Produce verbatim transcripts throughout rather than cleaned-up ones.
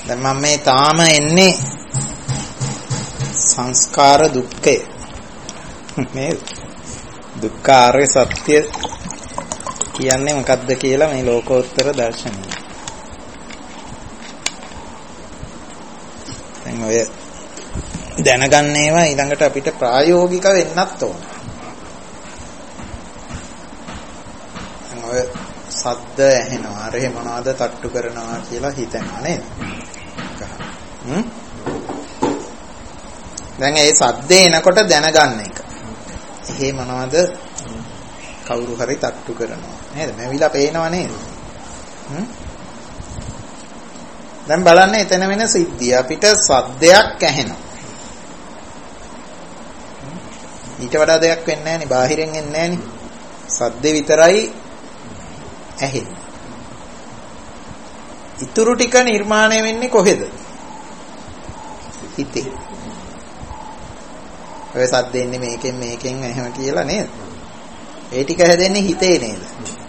දැන් මම මේ තාම එන්නේ සංස්කාර දුක්ඛය නේද? දුක්ඛ ආර්ය සත්‍ය කියන්නේ මොකක්ද කියලා මේ ලෝකෝත්තර දර්ශනය. දැන් ඔය දැනගන්න ඒවා ඊළඟට අපිට ප්‍රායෝගික වෙන්නත් ඕන. දැන් ඔය සද්ද ඇහෙනවා, අර එහෙ මොනවද තට්ටු කරනවා කියලා හිතනවා නේද? හ්ම්. දැන් ඒ සද්දේ එනකොට දැනගන්න එක. එහෙ මොනවද කවුරු හරි තට්ටු කරනවා නේද? මැවිලා පේනව නේද? හ්ම්. දැන් බලන්න එතන වෙන සිද්ධිය අපිට සද්දයක් ඇහෙනවා. ඊට වඩා දෙයක් වෙන්නේ නැහැ නේ, බාහිරින් එන්නේ නැහැ නේ. සද්දේ විතරයි ඇහෙන්නේ. ඊටු ටික නිර්මාණය වෙන්නේ කොහෙද? හිතේ. ඔය සද්දේ ඉන්නේ මේකෙන් මේකෙන් එහෙම කියලා නේද? ඒ ටික හැදෙන්නේ හිතේ නේද?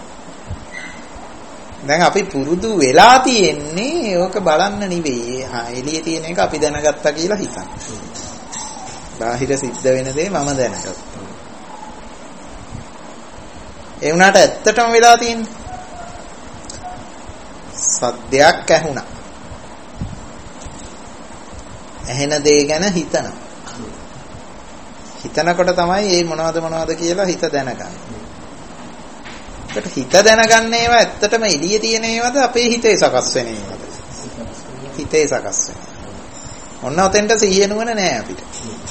දැන් අපි පුරුදු වෙලා තියෙන්නේ ඕක බලන්න නෙවෙයි. හා එළියේ තියෙන එක අපි දැනගත්තා කියලා හිතන්න. බාහිර සිද්ධ වෙන දේ මම දැනගත්තා. ඒ වුණාට ඇත්තටම වෙලා තියෙන්නේ සද්දයක් ඇහුණා. ඇහෙන දේ ගැන හිතනවා. හිතනකොට තමයි මේ මොනවද මොනවද කියලා හිත දැනගන්නේ. ඒකට හිත දැනගන්න ඒවා ඇත්තටම එළියේ තියෙන ඒවාද අපේ හිතේ සකස් වෙන ඒවාද? හිතේ සකස් වෙන. ඔන්න ඔතෙන්ට සිහිය නුවණ නෑ අපිට.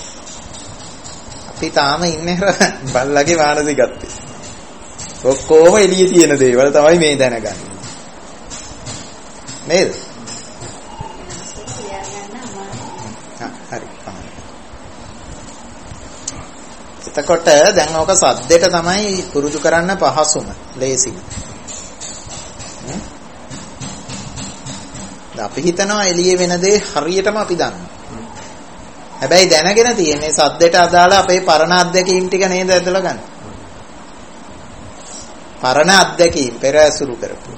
අපි තාම ඉන්නේ බල්ලගේ මානසිකත්වයේ. ඔක්කොම එළියේ තියෙන දේවල් තමයි මේ දැනගන්නේ. නේද? හරි. එතකොට දැන් ඕක සද්දෙට තමයි පුරුදු කරන්න පහසුම, ලේසිම. අපි හිතනවා එළියේ වෙන දේ හරියටම අපි දන්නවා. හැබැයි දැනගෙන තියෙන්නේ සද්දෙට අදාළ අපේ පරණ අත්දැකීම් ටික නේද ඇදලා ගන්න. පරණ අත්දැකීම් පෙර ඇසුරු කරපු.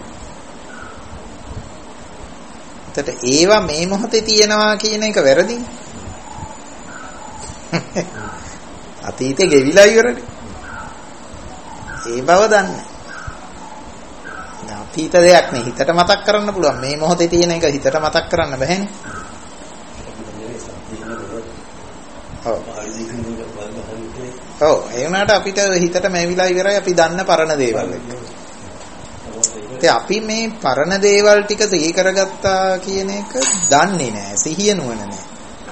එතකොට ඒවා මේ මොහොතේ තියෙනවා කියන එක වැරදි. අතීතේ ගෙවිලා ඉවරනේ. ඒ බව දන්නේ. අතීත දෙයක් නේ හිතට මතක් කරන්න පුළුවන්. මේ මොහොතේ තියෙන එක හිතට මතක් කරන්න බැහැනේ. ඔව්. ඔව් ඒ වුණාට අපිට හිතට මැවිලා ඉවරයි අපි දන්න පරණ දේවල් එක්ක. ඉතින් අපි මේ පරණ දේවල් ටික සිහි කරගත්තා කියන එක දන්නේ නැහැ. සිහිය නුවණ නැහැ.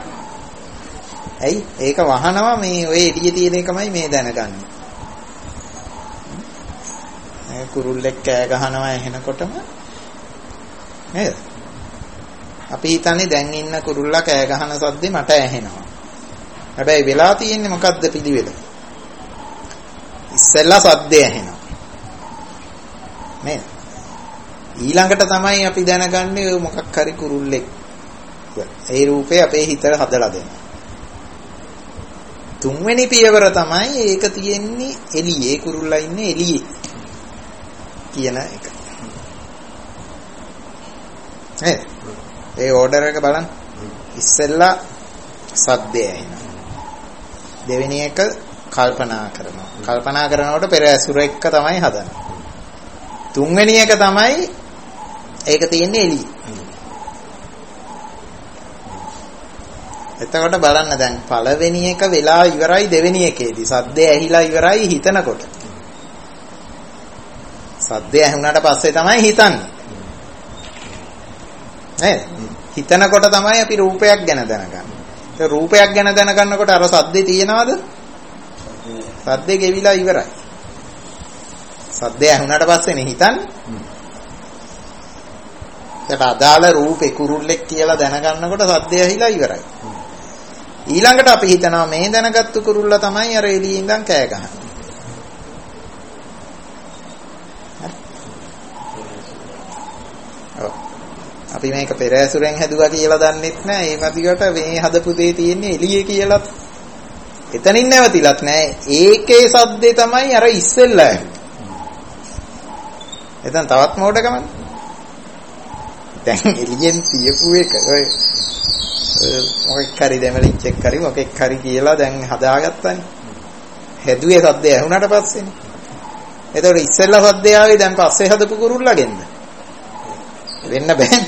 ඇයි? ඒක වහනවා මේ ඔය එළියේ තියෙන එකමයි මේ දැනගන්නේ. මේ කුරුල්ලෙක් කෑ ගහනවා ඇහෙනකොටම නේද? අපි හිතන්නේ දැන් ඉන්න කුරුල්ලා කෑ ගහන සද්දේ මට ඇහෙනවා. හැබැයි වෙලා තියෙන්නේ මොකද්ද පිළිවෙල? ඉස්සෙල්ලා සද්දේ ඇහෙනවා. නේද? ඊළඟට තමයි අපි දැනගන්නේ මොකක් හරි කුරුල්ලෙක්. ඒ රූපේ අපේ හිතට හදලා දෙනවා. තුන්වෙනි පියවර තමයි ඒක තියෙන්නේ එළියේ, කුරුල්ලා ඉන්නේ එළියේ කියන එක. නේද? ඒ ඕඩර් එක බලන්න. ඉස්සෙල්ලා සද්දය ඇහෙනවා. දෙවෙනි එක කල්පනා කරනවා. කල්පනා කරනකොට පෙර ඇසුර එක්ක තමයි හදන්නේ. තුන්වෙනි එක තමයි ඒක තියෙන්නේ එළියේ. එතකොට බලන්න දැන් පළවෙනි එක වෙලා ඉවරයි දෙවෙනි එකේදී. සද්දේ ඇහිලා ඉවරයි හිතනකොට. සද්දේ ඇහුණාට පස්සේ තමයි හිතන්නේ. නේද? හිතනකොට තමයි අපි රූපයක් ගැන දැනගන්නේ. ඒ රූපයක් ගැන දැනගන්නකොට අර සද්දේ තියෙනවද? සද්දේ ගෙවිලා ඉවරයි. සද්දේ ඇහුණාට පස්සේනේ හිතන්නේ. ඒකට අදාළ රූපේ කුරුල්ලෙක් කියලා දැනගන්නකොට සද්දේ ඇහිලා ඉවරයි. ඊළඟට අපි හිතනවා මේ දැනගත්තු කුරුල්ලා තමයි අර එළියේ ඉඳන් කෑ ගහන්නේ. ඔව්. අපි මේක පෙර ඇසුරෙන් හැදුවා කියලා දන්නෙත් නෑ. ඒ මදිකට මේ හදපු දේ තියෙන්නේ එළියේ කියලා. එතනින් නැවතිලත් නෑ. ඒකේ සද්දේ තමයි අර ඉස්සෙල්ලා. එතන තවත් මෝඩකමක්. දැන් එළියෙන් තියපු එක ඔය මොකක් හරි දෙමලින් චෙක් කරි මොකෙක් හරි කියලා දැන් හදාගත්තානේ. හැදුවේ සද්දය ඇහුණාට පස්සේනේ. එතකොට ඉස්සෙල්ලා සද්දය ආවේ දැන් පස්සේ හදපු කුරුල්ලගෙන්ද? වෙන්න බෑනේ.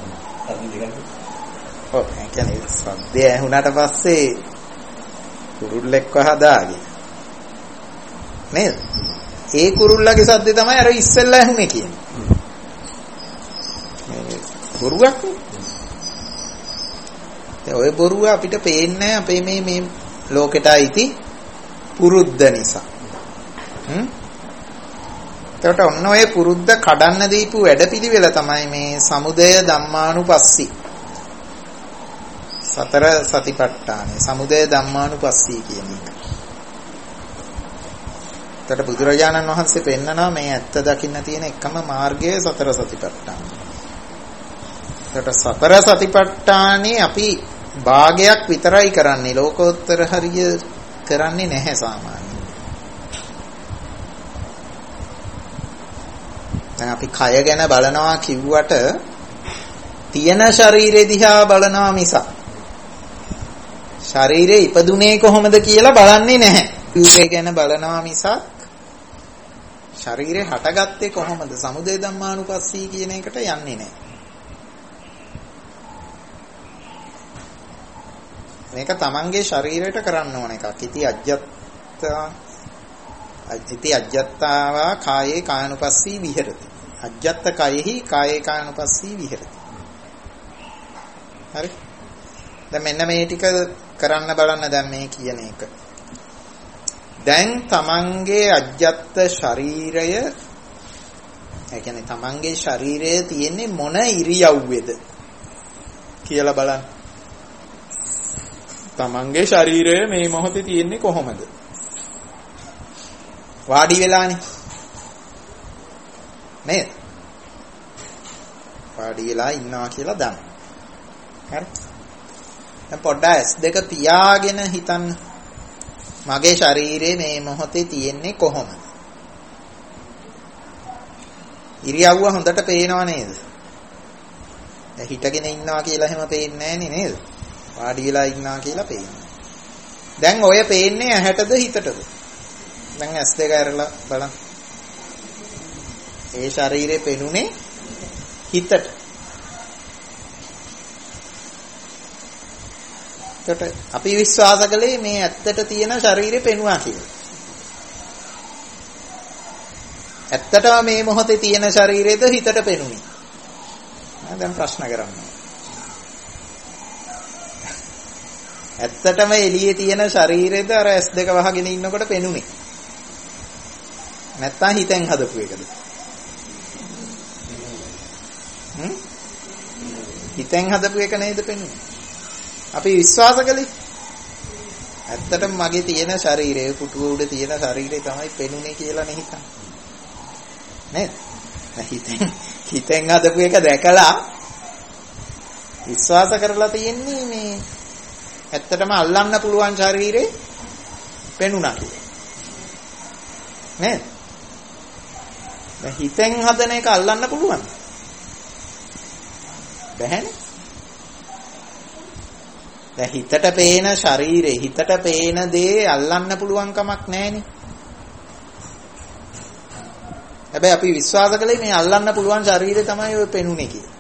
ඔව් ඒ කියන්නේ සද්දය ඇහුණාට පස්සේ කුරුල්ලෙක්ව හදාගෙන නේද? ඒ කුරුල්ලගේ සද්දේ තමයි අර ඉස්සෙල්ලා ඇහුනේ කියන්නේ. මේ බොරුවක් නේ. ඒ ඔය බොරුව අපිට පේන්නේ අපේ මේ මේ ලෝකෙට අයිති පුරුද්ද නිසා. හ්ම්. ඒකට ඔන්න ඔය පුරුද්ද කඩන්න දීපු වැඩපිළිවෙල තමයි මේ සමුදය ධම්මානුපස්සී. සතර සතිපට්ඨානය සමුදය ධම්මානුපස්සී කියන එක. ඒකට බුදුරජාණන් වහන්සේ පෙන්නනවා මේ ඇත්ත දකින්න තියෙන එකම මාර්ගය සතර සතිපට්ඨානය. ඒකට සතර සතිපට්ඨානේ අපි භාගයක් විතරයි කරන්නේ ලෝකෝත්තර හරිය කරන්නේ නැහැ සාමාන්‍යයෙන්. දැන් අපි කය ගැන බලනවා කිව්වට තියෙන ශරීරය දිහා බලනවා මිසක් ශරීරේ ඉපදුනේ කොහොමද කියලා බලන්නේ නැහැ. ශරීරය ගැන බලනවා මිසක් ශරීරේ හටගත්තේ කොහොමද සමුදය ධම්මානුපස්සී කියන එකට යන්නේ නැහැ. මේක තමන්ගේ ශරීරයට කරන්න ඕන එකක්. ඉති අජ්ජත්තා ඉති අජ්ජත්තාවා කායේ කායනුපස්සී විහෙරති. අජ්ජත්ත කයෙහි කායේ කායනුපස්සී විහෙරති. හරි? දැන් මෙන්න මේ ටික කරන්න බලන්න දැන් මේ කියන එක. දැන් තමන්ගේ අජ්ජත්ත ශරීරය ඒ කියන්නේ තමන්ගේ ශරීරය තියෙන්නේ මොන ඉරියව්වේද කියලා බලන්න. තමන්ගේ ශරීරය මේ මොහොතේ තියෙන්නේ කොහොමද? වාඩි වෙලානේ. නේද? වාඩි වෙලා ඉන්නවා කියලා දන්න. හරි? දැන් පොඩ්ඩක් S දෙක පියාගෙන හිතන්න. මගේ ශරීරයේ මේ මොහොතේ තියෙන්නේ කොහොමද? ඉරියව්ව හොඳට පේනව නේද? දැන් හිටගෙන ඉන්නවා කියලා එහෙම පේන්නේ නැහැ නේද? වාඩි වෙලා ඉන්නවා කියලා පේන්නේ. දැන් ඔය පේන්නේ ඇහැටද හිතටද? දැන් ඇස් දෙක අරලා බලන්න. ඒ ශරීරේ පෙනුනේ හිතට. එතකොට අපි විශ්වාස කළේ මේ ඇත්තට තියෙන ශරීරේ පෙනුවා කියලා. ඇත්තටම මේ මොහොතේ තියෙන ශරීරේද හිතට පෙනුනේ. දැන් ප්‍රශ්න කරන්නේ. ඇත්තටම එළියේ තියෙන ශරීරෙද අර ඇස් දෙක වහගෙන ඉන්නකොට පෙනුනේ. නැත්තම් හිතෙන් හදපු එකද? හ්ම්? හිතෙන් හදපු එක නේද පෙනුනේ? අපි විශ්වාස කළේ. ඇත්තටම මගේ තියෙන ශරීරය පුටුව උඩ තියෙන ශරීරය තමයි පෙනුනේ කියලා නේ හිතන්නේ. නේද? හිතෙන් හිතෙන් හදපු එක දැකලා විශ්වාස කරලා තියෙන්නේ මේ ඇත්තටම අල්ලන්න පුළුවන් ශරීරේ පෙනුණා කියලා. නේද? දැන් හිතෙන් හදන එක අල්ලන්න පුළුවන්ද? බැහැනේ. දැන් හිතට පේන ශරීරේ හිතට පේන දේ අල්ලන්න පුළුවන් කමක් නැහැනේ. හැබැයි අපි විශ්වාස කළේ මේ අල්ලන්න පුළුවන් ශරීරේ තමයි ඔය පෙනුනේ කියලා.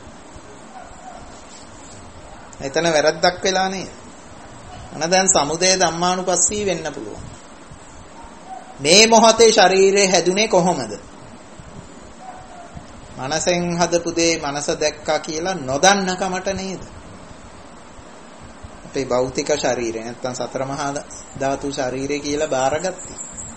එතන වැරද්දක් වෙලා නේද? අන දැන් සමුදය ධම්මානුපස්සී වෙන්න පුළුවන්. මේ මොහොතේ ශරීරය හැදුනේ කොහොමද? මනසෙන් හදපු දේ මනස දැක්කා කියලා නොදන්න කමට නේද? අපේ භෞතික ශරීරය නැත්තම් සතර මහා ධාතු ශරීරය කියලා බාරගත්තේ.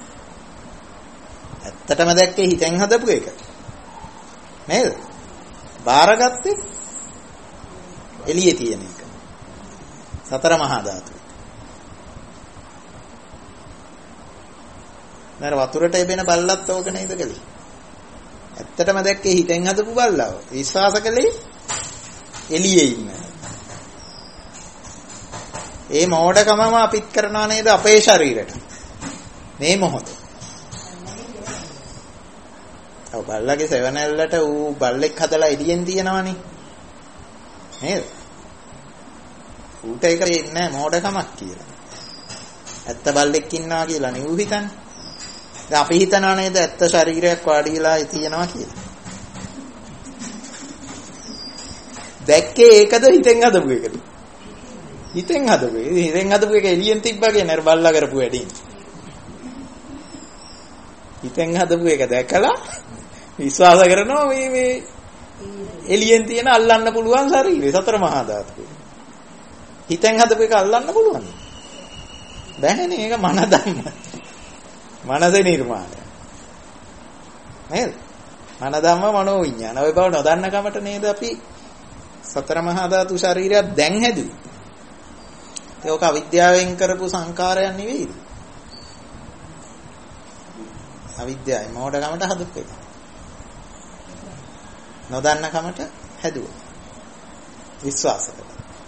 ඇත්තටම දැක්කේ හිතෙන් හදපු එක. නේද? බාරගත්තේ එළියේ තියෙන එක. සතර මහා ධාතු. නේද වතුරට එබෙන බල්ලත් ඕක නේද කලේ? ඇත්තටම දැක්කේ හිතෙන් හදපු බල්ලව. විශ්වාස කළේ එළියේ ඉන්න. ඒ මෝඩකමම අපිත් කරනවා නේද අපේ ශරීරයට. මේ මොහොතේ. ඔව් බල්ලගේ සෙවණැල්ලට ඌ බල්ලෙක් හදලා එළියෙන් තියනවනේ. නේද? ඌට ඒක දෙන්නේ නැහැ මෝඩකමක් කියලා. ඇත්ත බල්ලෙක් ඉන්නවා කියලා නේ ඌ හිතන්නේ. දැන් අපි හිතනවා නේද ඇත්ත ශරීරයක් වාඩිලා තියෙනවා කියලා. දැක්කේ ඒකද හිතෙන් හදපු එකද? හිතෙන් හදපු එක. හිතෙන් හදපු එක එළියෙන් තිබ්බා කියන්නේ අර බල්ලා කරපු වැඩේ. හිතෙන් හදපු එක දැකලා විශ්වාස කරනවා මේ මේ එළියෙන් තියෙන අල්ලන්න පුළුවන් ශරීරය සතර මහා ධාතු. හිතෙන් හදපු එක අල්ලන්න පුළුවන්. බැහැනේ ඒක මන ධම්ම. මනසේ නිර්මාණය. නේද? මන ධම්ම මනෝ විඥාන. ඔය බව නොදන්න කමට නේද අපි සතර මහා ධාතු ශරීරයක් දැන් හැදුවේ. ඒක අවිද්‍යාවෙන් කරපු සංකාරයක් නෙවෙයි. අවිද්‍යාවයි මෝඩකමට හදපු එක. නොදන්න කමට හැදුවා. විශ්වාස කළා.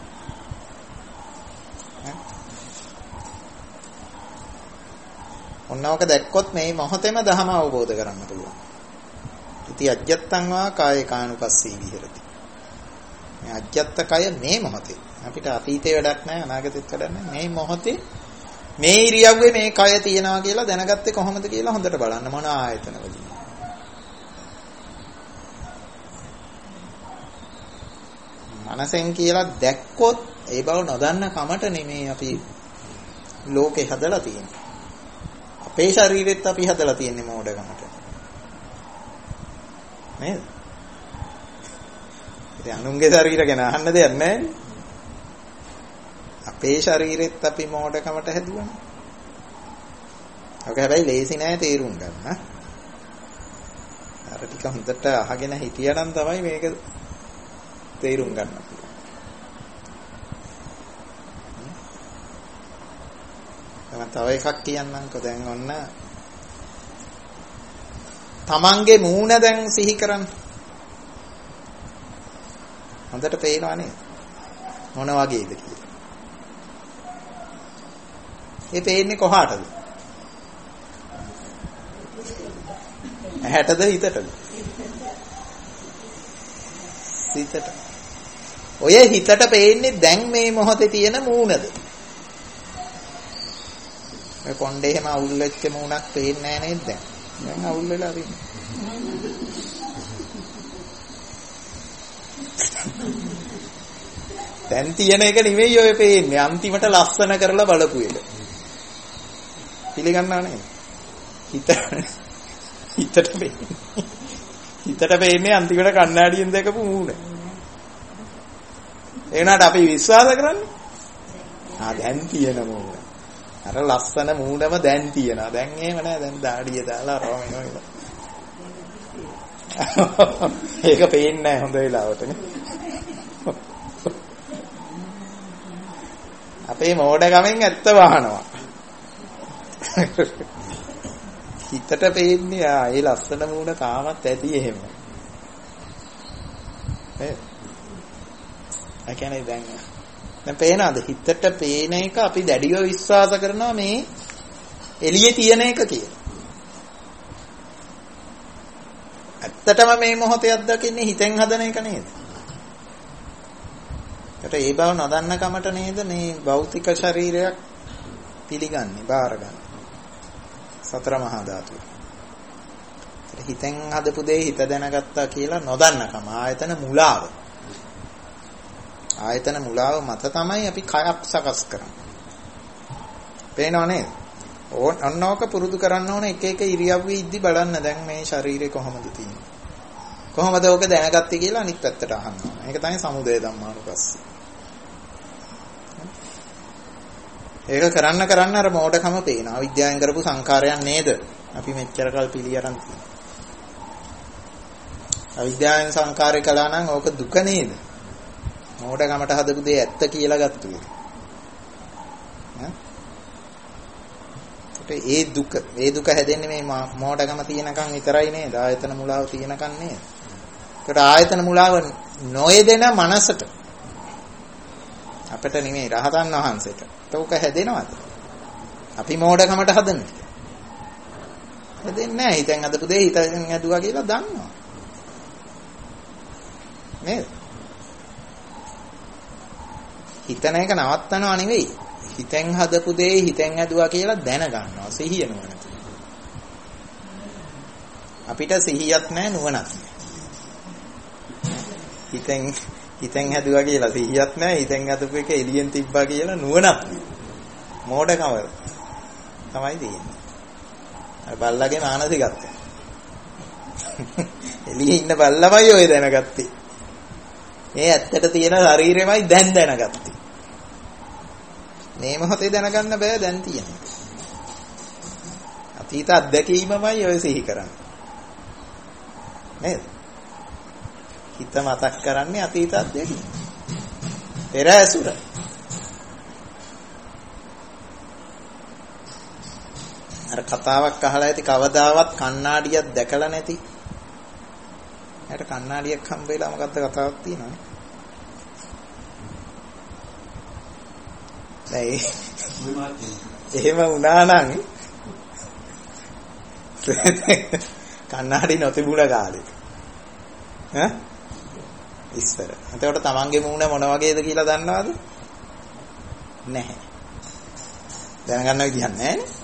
ඔන්නෝක දැක්කොත් මේ මොහොතේම ධහම අවබෝධ කරගන්න පුළුවන්. ඉති අජ්ජත්තං වා කායකානුපස්සී විහෙරති. මේ අජ්ජත්ත කය මේ මොහොතේ. අපිට අතීතේ වැඩක් නැහැ අනාගතෙත් වැඩක් නැහැ. මේ මොහොතේ මේ ඉරියව්වේ මේ කය තියෙනවා කියලා දැනගත්තේ කොහොමද කියලා හොඳට බලන්න මොන ආයතනවලින්. මනසෙන් කියලා දැක්කොත් ඒ බව නොදන්න කමට නෙමේ අපි ලෝකේ හදලා තියෙන්නේ. අපේ ශරීරෙත් අපි හදලා තියෙන්නේ මෝඩකමට. නේද? ඉතින් අනුන්ගේ ශරීර ගැන අහන්න දෙයක් නැහැ. අපේ ශරීරෙත් අපි මෝඩකමට හැදුවනේ. ඔක හැබැයි ලේසි නෑ තේරුම් ගන්න. අර ටික හොඳට අහගෙන හිටියනම් තමයි මේක තේරුම් ගන්න පුළුවන්. මම තව එකක් කියන්නම්කෝ දැන් ඔන්න තමන්ගේ මූණ දැන් සිහි කරන්න. හොඳට පේනවා නේද? මොන වගේද කියලා. ඒ පේන්නේ කොහාටද? ඇහැටද හිතටද? හිතට. ඔය හිතට පේන්නේ දැන් මේ මොහොතේ තියෙන මූණද? මේ කොණ්ඩේ එහෙම අවුල් වෙච්ච මූණක් පේන්නේ නැහැ නේද දැන්? දැන් අවුල් වෙලා තියෙන්නේ. දැන් තියෙන එක නෙවෙයි ඔය පේන්නේ. අන්තිමට ලස්සන කරලා බලපු එක. පිළිගන්නවා නේද? හිත හිතට පේන්නේ. හිතට පේන්නේ අන්තිමට කණ්ණාඩියෙන් දැකපු මූණ. ඒ වුණාට අපි විශ්වාස කරන්නේ ආ දැන් තියෙන මූණ. අර ලස්සන මූණම දැන් තියෙනවා. දැන් එහෙම නෑ. දැන් දාඩිය දාලා රව වෙනවා. ඒක පේන්නේ නැහැ හොඳ වෙලාවටනේ. අපේ මෝඩකමෙන් ඇත්ත වහනවා. හිතට පේන්නේ ආ ඒ ලස්සන මූණ තාමත් ඇති එහෙම. ඒ ඒ කියන්නේ දැන් දැන් පේනවාද හිතට පේන එක අපි දැඩිව විශ්වාස කරනවා මේ එළියේ තියෙන එක කියලා. ඇත්තටම මේ මොහොතේ අත්දකින්නේ හිතෙන් හදන එක නේද? ඒකට ඒ බව නොදන්න කමට නේද මේ භෞතික ශරීරයක් පිළිගන්නේ, බාරගන්නේ. සතර මහා ධාතුව. ඒත් හිතෙන් හදපු දේ හිත දැනගත්තා කියලා නොදන්නකම ආයතන මුලාව. ආයතන මුලාව මත තමයි අපි කයක් සකස් කරන්නේ. පේනව නේද? ඔන්නෝක පුරුදු කරන්න ඕන එක එක ඉරියව්වේ ඉද්දි බලන්න දැන් මේ ශරීරේ කොහොමද තියෙන්නේ. කොහොමද ඕක දැනගත්තේ කියලා අනිත් පැත්තට අහන්න ඕන. ඒක තමයි සමුදය ධම්මානුපස්සී. ඒක කරන්න කරන්න අර මෝඩකම පේනවා. විද්‍යාවෙන් කරපු සංකාරයක් නේද? අපි මෙච්චර කල් පිළියරන් තියෙනවා. අවිද්‍යාවෙන් සංකාරය කළා නම් ඕක දුක නේද? මෝඩකමට හදපු දේ ඇත්ත කියලා ගත්තු එක. ඒ දුක ඒ දුක හැදෙන්නේ මේ මෝඩකම තියෙනකන් විතරයි නේද? ආයතන මුලාව තියෙනකන් නේද? ඒකට ආයතන මුලාව නොයදෙන මනසට අපිට නෙමෙයි රහතන් වහන්සේට. ඒක හැදෙනවද? අපි මෝඩකමට හදන්නේ. හැදෙන්නේ නැහැ. හිතෙන් හදපු දේ හිතෙන් හැදුවා කියලා දන්නවා. නේද? හිතන එක නවත්තනවා නෙවෙයි. හිතෙන් හදපු දේ හිතෙන් හැදුවා කියලා දැනගන්නවා. සිහිය නුවණ. අපිට සිහියක් නැහැ නුවණක්. හිතෙන් හිතෙන් හැදුවා කියලා සිහියක් නැහැ. හිතෙන් හදපු එක එළියෙන් තිබ්බා කියලා නුවණක්. මෝඩකම තමයි තියෙන්නේ. අර බල්ලගේ මානසිකත්වය. එළියේ ඉන්න බල්ලමයි ඔය දැනගත්තේ. මේ ඇත්තට තියෙන ශරීරෙමයි දැන් දැනගත්තේ. මේ මොහොතේ දැනගන්න බෑ දැන් තියෙනවා. අතීත අත්දැකීමමයි ඔය සිහි කරන්නේ. නේද? හිත මතක් කරන්නේ අතීත අත්දැකීම. පෙර ඇසුර. අර කතාවක් අහලා ඇති කවදාවත් කණ්ණාඩියක් දැකලා නැති. ඇයට කණ්ණාඩියක් හම්බ වෙලා මොකද්ද කතාවක් තියෙනවනේ. ඒ එහෙම වුණා නම් කණ්ණාඩි නොතිබුණ කාලේ ඈ ඉස්සර. එතකොට තමන්ගේ මූණ මොන වගේද කියලා දන්නවද? නැහැ. දැනගන්න විදිහක් නැහැ නේ.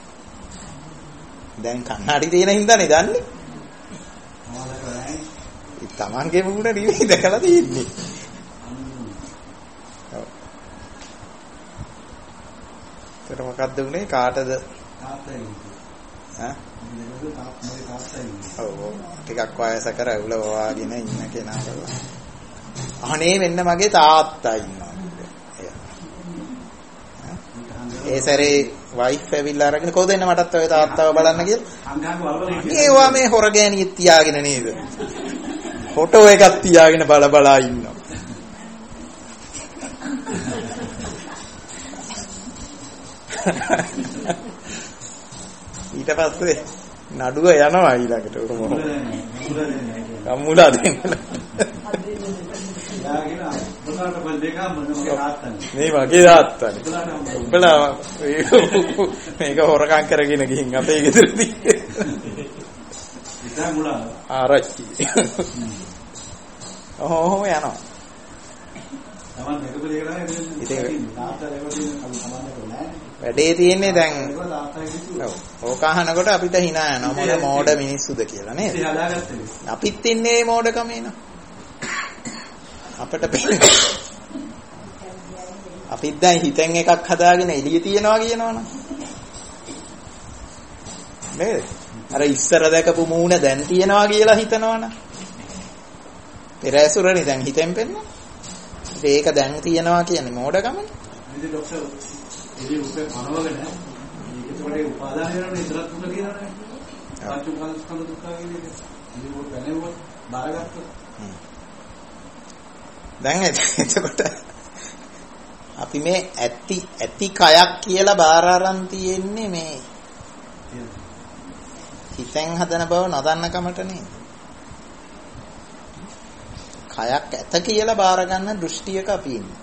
දැන් කණ්ණාඩි තියෙන හින්දානේ දන්නේ. තමන්ගේ මූණ නෙවෙයි දැකලා තියෙන්නේ. ඔව්. මොකක්ද උනේ කාටද? තාත්තයි. ඈ? ඔව් ටිකක් වයස කර උල වාගෙන ඉන්න කෙනාට. අනේ මෙන්න මගේ තාත්තා ඉන්නවා. ඒ සැරේ වයිෆ් ඇවිල්ලා අරගෙන කොහොද එන්න මටත් ඔය තාත්තව බලන්න කියලා. ඒවා මේ හොර ගෑණියෙක් තියාගෙන නේද? ෆොටෝ එකක් තියාගෙන බල බලා ඉන්නවා. ඊට පස්සේ නඩුව යනවා ඊළඟට උරු මොන. කම්මුලා දෙන්න. මේ වගේ තාත්තනේ. උඹලා මේක හොරකම් කරගෙන ගිහින් අපේ ගෙදරදී. ඉතින් මුලා ආරච්චි. ඔහොම යනවා. තමන් දෙකපු දෙක තමයි තාත්තා රෙවටින් අපි සමානකම නැහැ. වැඩේ තියෙන්නේ දැන් ඔව් ඕක අහනකොට අපිට hina යනවා මොන මෝඩ මිනිස්සුද කියලා නේද? අපිත් ඉන්නේ මේ මෝඩකමේ න ะ. අපිට අපිත් දැන් හිතෙන් එකක් හදාගෙන එළිය තියනවා කියනවනේ. නේද? අර ඉස්සර දැකපු මූණ දැන් තියනවා කියලා හිතනවනේ. පෙර ඇසුරනේ දැන් හිතෙන් පෙන්නන. ඒක දැන් තියනවා කියන්නේ මෝඩකමනේ. ඉතින් ડોක්ටර් ඉතින් උපේ මනවගෙන මේකේ උපාදාන කරන ඉතරත් තුන කියනවනේ. පංච උපාදාන දුක්ඛ කියන්නේ. ඉතින් ඔය පැනෙවුවත් බාරගත්තොත්. දැන් එතකොට අපි මේ ඇති ඇති කයක් කියලා බාර අරන් තියෙන්නේ මේ හිතෙන් හදන බව නොදන්න කමට නේද? කයක් ඇත කියලා බාර ගන්න දෘෂ්ටියක අපි ඉන්නේ.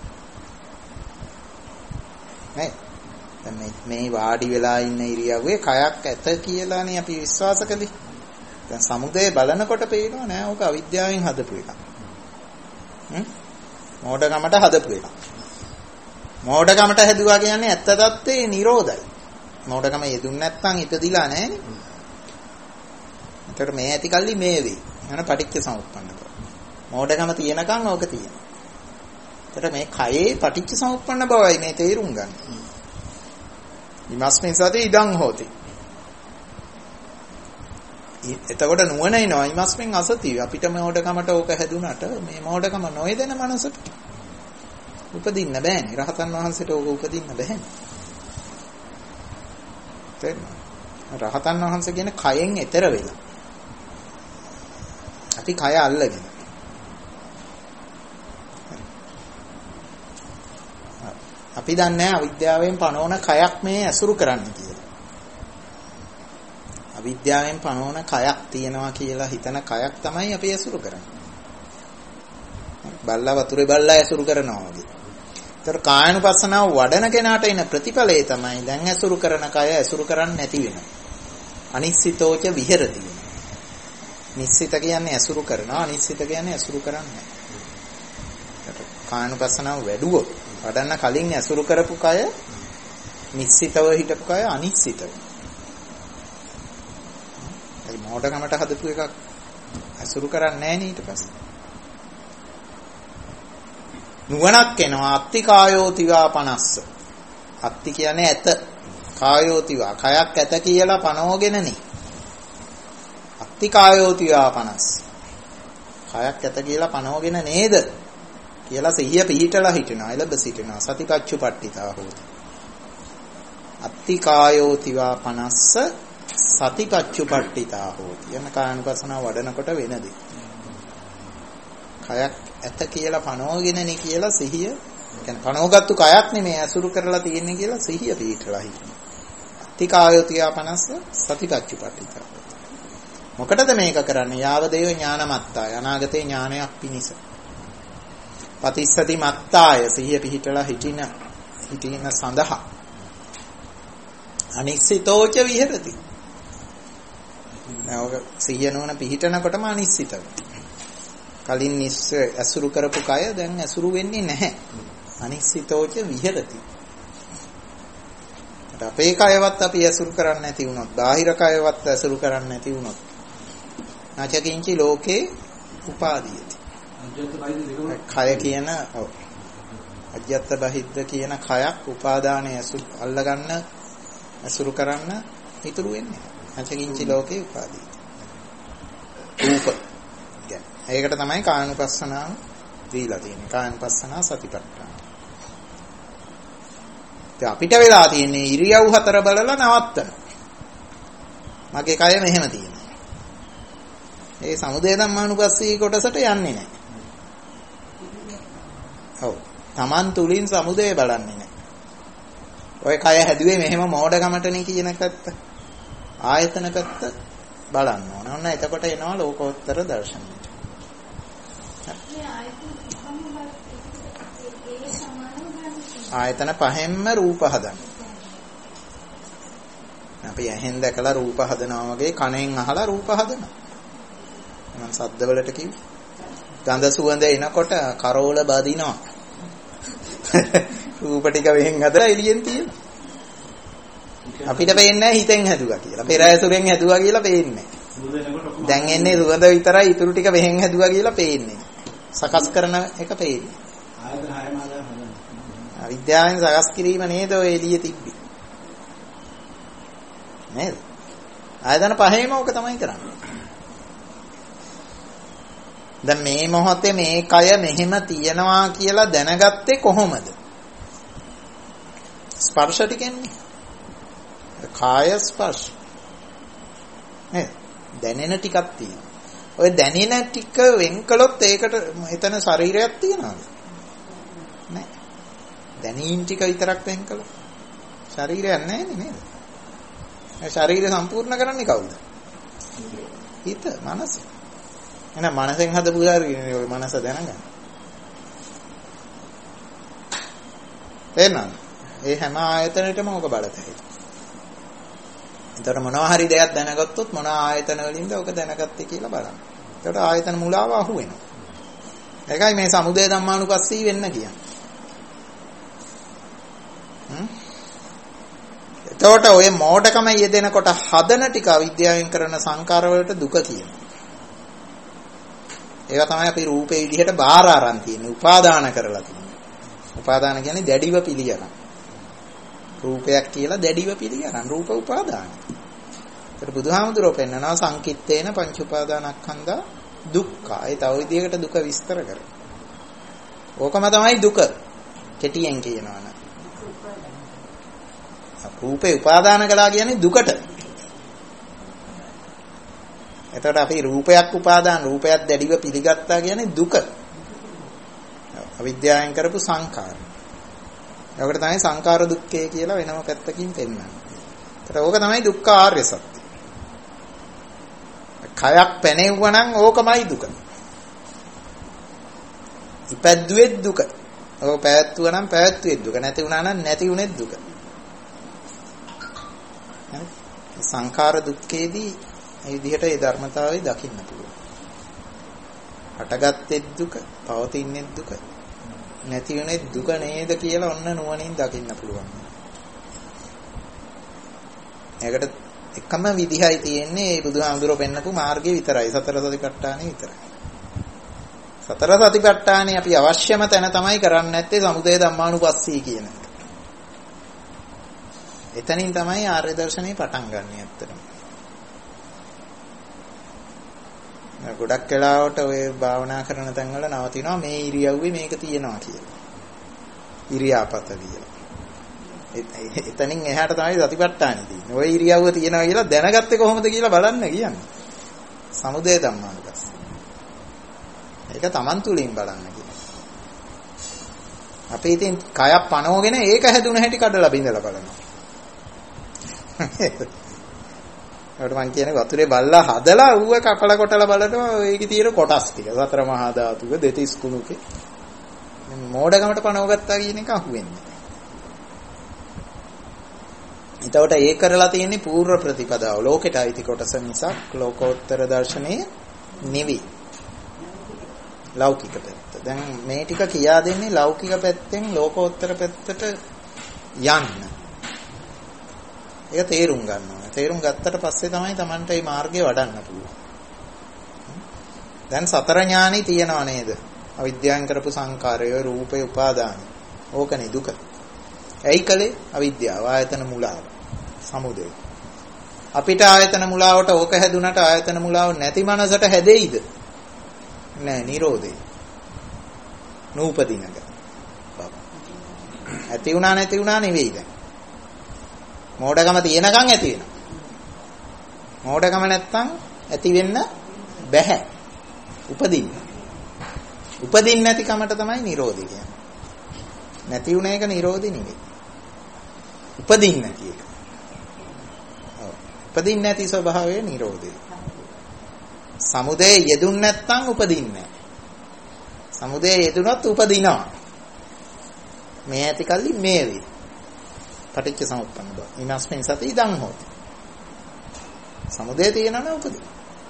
නේ? දැන් මේ මේ වාඩි වෙලා ඉන්න ඉරියව්වේ කයක් ඇත කියලානේ අපි විශ්වාස කළේ. දැන් සමුදේ බලනකොට පේනවා නෑ ඕක අවිද්‍යාවෙන් හදපු එකක්. හ්ම්? මෝඩකමට හදපු එකක්. මෝඩකමට හැදුවා කියන්නේ ඇත්ත தත්ත්වේ නිරෝධයි. මෝඩකම යෙදුන්නේ නැත්නම් ඉපදිලා නෑනේ. ඒතර මේ ඇති කල්ලි මේ වෙයි. යන පටිච්ච සමුප්පන්න කර. මෝඩකම තියෙනකන් ඕක තියෙනවා. ඒතර මේ කයේ පටිච්ච සමුප්පන්න බවයි මේ තේරුම් ගන්න. ඉමස්මින් සති ඉදං හෝති. එතකොට නුවණ එනවා ඉමස්මින් අසති. අපිට මෝඩකමට ඕක හැදුනට මේ මෝඩකම නොයදෙන මනසට උපදින්න බෑනේ. රහතන් වහන්සේට ඕක උපදින්න බෑනේ. තේරෙනවද? රහතන් වහන්සේ කියන්නේ කයෙන් එතර වෙලා. අපි කය අල්ලගෙන. අපි දන්නේ අවිද්‍යාවෙන් පනවන කයක් මේ ඇසුරු කරන්න කියලා. අවිද්‍යාවෙන් පනවන කයක් තියෙනවා කියලා හිතන කයක් තමයි අපි ඇසුරු කරන්නේ. බල්ලා වතුරේ බල්ලා ඇසුරු කරනවා වගේ. ඒතර කායනුපස්සනාව වඩන කෙනාට එන ප්‍රතිඵලය තමයි දැන් ඇසුරු කරන කය ඇසුරු කරන්නේ නැති වෙනවා. අනිශ්චිතෝච විහෙරති. නිශ්චිත කියන්නේ ඇසුරු කරනවා, අනිශ්චිත කියන්නේ ඇසුරු කරන්නේ නැහැ. ඒතර කායනුපස්සනාව වැඩුවොත් වඩන්න කලින් ඇසුරු කරපු කය නිශ්චිතව හිටපු කය අනිශ්චිතව. ඒ මොඩකමට හදපු එකක් ඇසුරු කරන්නේ නැහැ නේ ඊට පස්සේ. නුවණක් එනවා අත්ති කායෝතිවා පනස්ස. අත්ති කියන්නේ ඇත. කායෝතිවා කයක් ඇත කියලා පනවගෙනනේ. අත්ති කායෝතිවා පනස්ස. කයක් ඇත කියලා පනවගෙන නේද? කියලා සිහිය පිහිටලා හිටිනවා. එළඹ සිටිනවා. සතිපච්චුපට්ඨිතා හොති. අත්ති කායෝතිවා පනස්ස සතිපච්චුපට්ඨිතා හොති. යන කායනුපස්සනාව වඩනකොට වෙනදී. කයක් ඇත කියලා පනවගෙනනේ කියලා සිහිය කියන්නේ පනවගත්තු කයක් නෙමෙයි අසුරු කරලා තියෙන්නේ කියලා සිහිය පිහිටලා හිටිනවා. අත්ති කායෝතිවා පනස්ස සතිපච්චුපට්ඨිතා. මොකටද මේක කරන්නේ? යාව දේව ඥානමත්තාය අනාගතේ ඥානයක් පිණිස. පතිස්සති මත්තාය සිහිය පිහිටලා හිටින හිටින සඳහා. අනිශ්චිතෝච විහෙරති. නෝක සිහිය නොවන පිහිටනකොටම අනිශ්චිතයි. කලින් නිස්ස ඇසුරු කරපු කය දැන් ඇසුරු වෙන්නේ නැහැ. අනිශ්චිතෝච විහෙරති. අපේ කයවත් අපි ඇසුරු කරන්නේ නැති වුණොත්, බාහිර කයවත් ඇසුරු කරන්නේ නැති වුණොත්, නැචකින්චි ලෝකේ උපාදීයති. කය කියන ඔව් අජ්‍යත්ත බහිද්ද කියන කයක් උපාදානයේ ඇසුරු අල්ලගන්න ඇසුරු කරන්න ඉතුරු වෙන්නේ. නැචකින්චි ලෝකේ උපාදීයති. රූප ඒකට තමයි කායනුපස්සනාව දීලා තියෙන්නේ. කායනුපස්සනා සතිපට්ඨාන. ඉතින් අපිට වෙලා තියෙන්නේ ඉරියව් හතර බලලා නවත්තන. මගේ කය මෙහෙම තියෙනවා. ඒ සමුදය ධම්මානුපස්සී කොටසට යන්නේ නැහැ. ඔව්. Taman තුලින් සමුදය බලන්නේ නැහැ. ඔය කය හැදුවේ මෙහෙම මෝඩකමටනේ කියන පැත්ත. ආයතන පැත්ත බලන්න ඕන. ඔන්න එතකොට එනවා ලෝකෝත්තර දර්ශනය. ආයතන පහෙන්ම රූප හදන. අපි ඇහෙන් දැකලා රූප හදනවා වගේ කනෙන් අහලා රූප හදනවා. මම සද්ද වලට කිව්වේ. ගඳ සුවඳ එනකොට කරෝල බදිනවා. රූප ටික වෙහෙන් හදලා එළියෙන් තියෙනවා. අපිට පේන්නේ හිතෙන් හැදුවා කියලා. පෙර ඇසුරෙන් හැදුවා කියලා පේන්නේ. දැන් එන්නේ සුවඳ විතරයි, ඉතුරු ටික වෙහෙන් හැදුවා කියලා පේන්නේ. සකස් කරන එක පේන්නේ. ආයතන හයම ආදාන හදන්න. විද්‍යාවෙන් සකස් කිරීම නේද ඔය එළියේ තිබ්බේ. නේද? ආයතන පහේම ඕක තමයි කරන්නේ. දැන් මේ මොහොතේ මේ කය මෙහෙම තියනවා කියලා දැනගත්තේ කොහොමද? ස්පර්ශ ටිකෙන්නේ. කාය ස්පර්ශ. නේද? දැනෙන ටිකක් තියෙනවා. ඔය දැනෙන ටික වෙන් කළොත් ඒකට එතන ශරීරයක් තියනවාද? නැහැ. දැනීම් ටික විතරක් වෙන් කළොත් ශරීරයක් නැහැ නේද? ඒ ශරීරය සම්පූර්ණ කරන්නේ කවුද? හිත, මනස. එහෙනම් මනසෙන් හදපු ශරීරය ඔය මනස දැනගන්න. තේරෙනවද? ඒ හැම ආයතනෙටම ඕක බලතැයි. එතකොට මොනවා හරි දෙයක් දැනගත්තොත් මොන ආයතන වලින්ද ඔක දැනගත්තේ කියලා බලන්න. එතකොට ආයතන මුලාව අහු වෙනවා. ඒකයි මේ සමුදය ධම්මානුපස්සී වෙන්න කියන්නේ. හ්ම්. එතකොට ඔය මෝඩකම යෙදෙනකොට හදන ටික අවිද්‍යාවෙන් කරන සංකාර වලට දුක කියනවා. ඒවා තමයි අපි රූපේ විදිහට බාර අරන් තියෙන්නේ. උපාදාන කරලා තියෙන්නේ. උපාදාන කියන්නේ දැඩිව පිළියන. රූපයක් කියලා දැඩිව පිළිගන්න රූප උපාදාන. ඒකට බුදුහාමුදුරුවෝ පෙන්නනවා සංකිට්ඨේන පංච උපාදානස්කන්ධා දුක්ඛ. ඒ තව විදිහකට දුක විස්තර කරනවා. ඕකම තමයි දුක. කෙටියෙන් කියනවා නම්. රූපේ උපාදාන කළා කියන්නේ දුකට. එතකොට අපි රූපයක් උපාදාන රූපයක් දැඩිව පිළිගත්තා කියන්නේ දුක. අවිද්‍යාවෙන් කරපු සංකාර. ඒකට තමයි සංකාර දුක්ඛය කියලා වෙනම පැත්තකින් පෙන්නන්නේ. ඒකට ඕක තමයි දුක්ඛ ආර්ය සත්‍ය. කයක් පැනෙවුවා නම් ඕකමයි දුක. ඉපැද්දුවෙත් දුක. ඕක පැවැත්තුවා නම් පැවැත්තුවෙත් දුක. නැති වුණා නම් නැති වුණෙත් දුක. සංකාර දුක්ඛේදී මේ විදිහට ඒ ධර්මතාවය දකින්න පුළුවන්. හටගත්තෙත් දුක, පවතින්නෙත් දුක, නැති වෙන්නේ දුක නේද කියලා ඔන්න නුවණින් දකින්න පුළුවන්. ඒකට එකම විදිහයි තියෙන්නේ මේ බුදුහාමුදුරුවෝ පෙන්නපු මාර්ගය විතරයි. සතර සතිපට්ඨානෙ විතරයි. සතර සතිපට්ඨානෙ අපි අවශ්‍යම තැන තමයි කරන්නේ නැත්තේ සමුදය ධම්මානුපස්සී කියන එක. එතනින් තමයි ආර්ය දර්ශනේ පටන් ගන්න ඇත්තටම. ගොඩක් වෙලාවට ඔය භාවනා කරන තැන්වල නවතිනවා මේ ඉරියව්වේ මේක තියෙනවා කියලා. ඉරියාපත කියලා. එතනින් එහාට තමයි සතිපට්ඨානෙ තියෙන්නේ. ඔය ඉරියව්ව තියෙනවා කියලා දැනගත්තේ කොහොමද කියලා බලන්න කියන්නේ. සමුදය ධම්මානුපස්සී. ඒක Taman තුලින් බලන්න කියන්නේ. අපි ඉතින් කයක් පනවගෙන ඒක හැදුන හැටි කඩලා බින්දලා බලනවා. ඒකට මම කියන්නේ වතුරේ බල්ලා හදලා ඌව කපලා කොටලා බලනවා ඒකේ තියෙන කොටස් ටික. සතර මහා ධාතුක දෙතිස් කුණුකේ. මෝඩකමට පනව ගත්තා කියන එක අහුවෙන්නේ. එතකොට ඒ කරලා තියෙන්නේ පූර්ව ප්‍රතිපදාව. ලෝකෙට අයිති කොටස මිසක් ලෝකෝත්තර දර්ශනයේ නෙවෙයි. ලෞකික පැත්ත. දැන් මේ ටික කියා දෙන්නේ ලෞකික පැත්තෙන් ලෝකෝත්තර පැත්තට යන්න. ඒක තේරුම් ගන්න ඕනේ. තේරුම් ගත්තට පස්සේ තමයි Tamanට මේ මාර්ගය වඩන්න පුළුවන්. දැන් සතර ඥානෙ තියෙනව නේද? අවිද්‍යාවෙන් කරපු සංකාරය, රූපේ, උපාදානයි. ඕකනේ දුක. ඇයි කලේ? අවිද්‍යාව, ආයතන මුලාව, සමුදය. අපිට ආයතන මුලාවට ඕක හැදුනට ආයතන මුලාව නැති මනසට හැදෙයිද? නෑ, නිරෝධේ. නූපදිනක. ඇති වුණා නැති වුණා නෙවෙයි දැන්. මෝඩකම තියෙනකන් ඇති වෙනවා. මෝඩකම නැත්තම් ඇති වෙන්න බෑ. උපදින්න. උපදින්න නැති කමට තමයි නිරෝධය කියන්නේ. නැති වුණ එක නිරෝධි නෙවෙයි. උපදින්න කියන එක. ඔව්. උපදින්න නැති ස්වභාවය නිරෝධය. සමුදේ යෙදුන් නැත්තම් උපදින්නේ නැහැ. සමුදේ යෙදුනොත් උපදිනවා. මේ ඇති කල්ලි මේ වේ. පටිච්ච සමුප්පන්න බව. ඊනස්මින් සති ඉදං හොති. සමුදේ තියෙනවා නම් උපදින.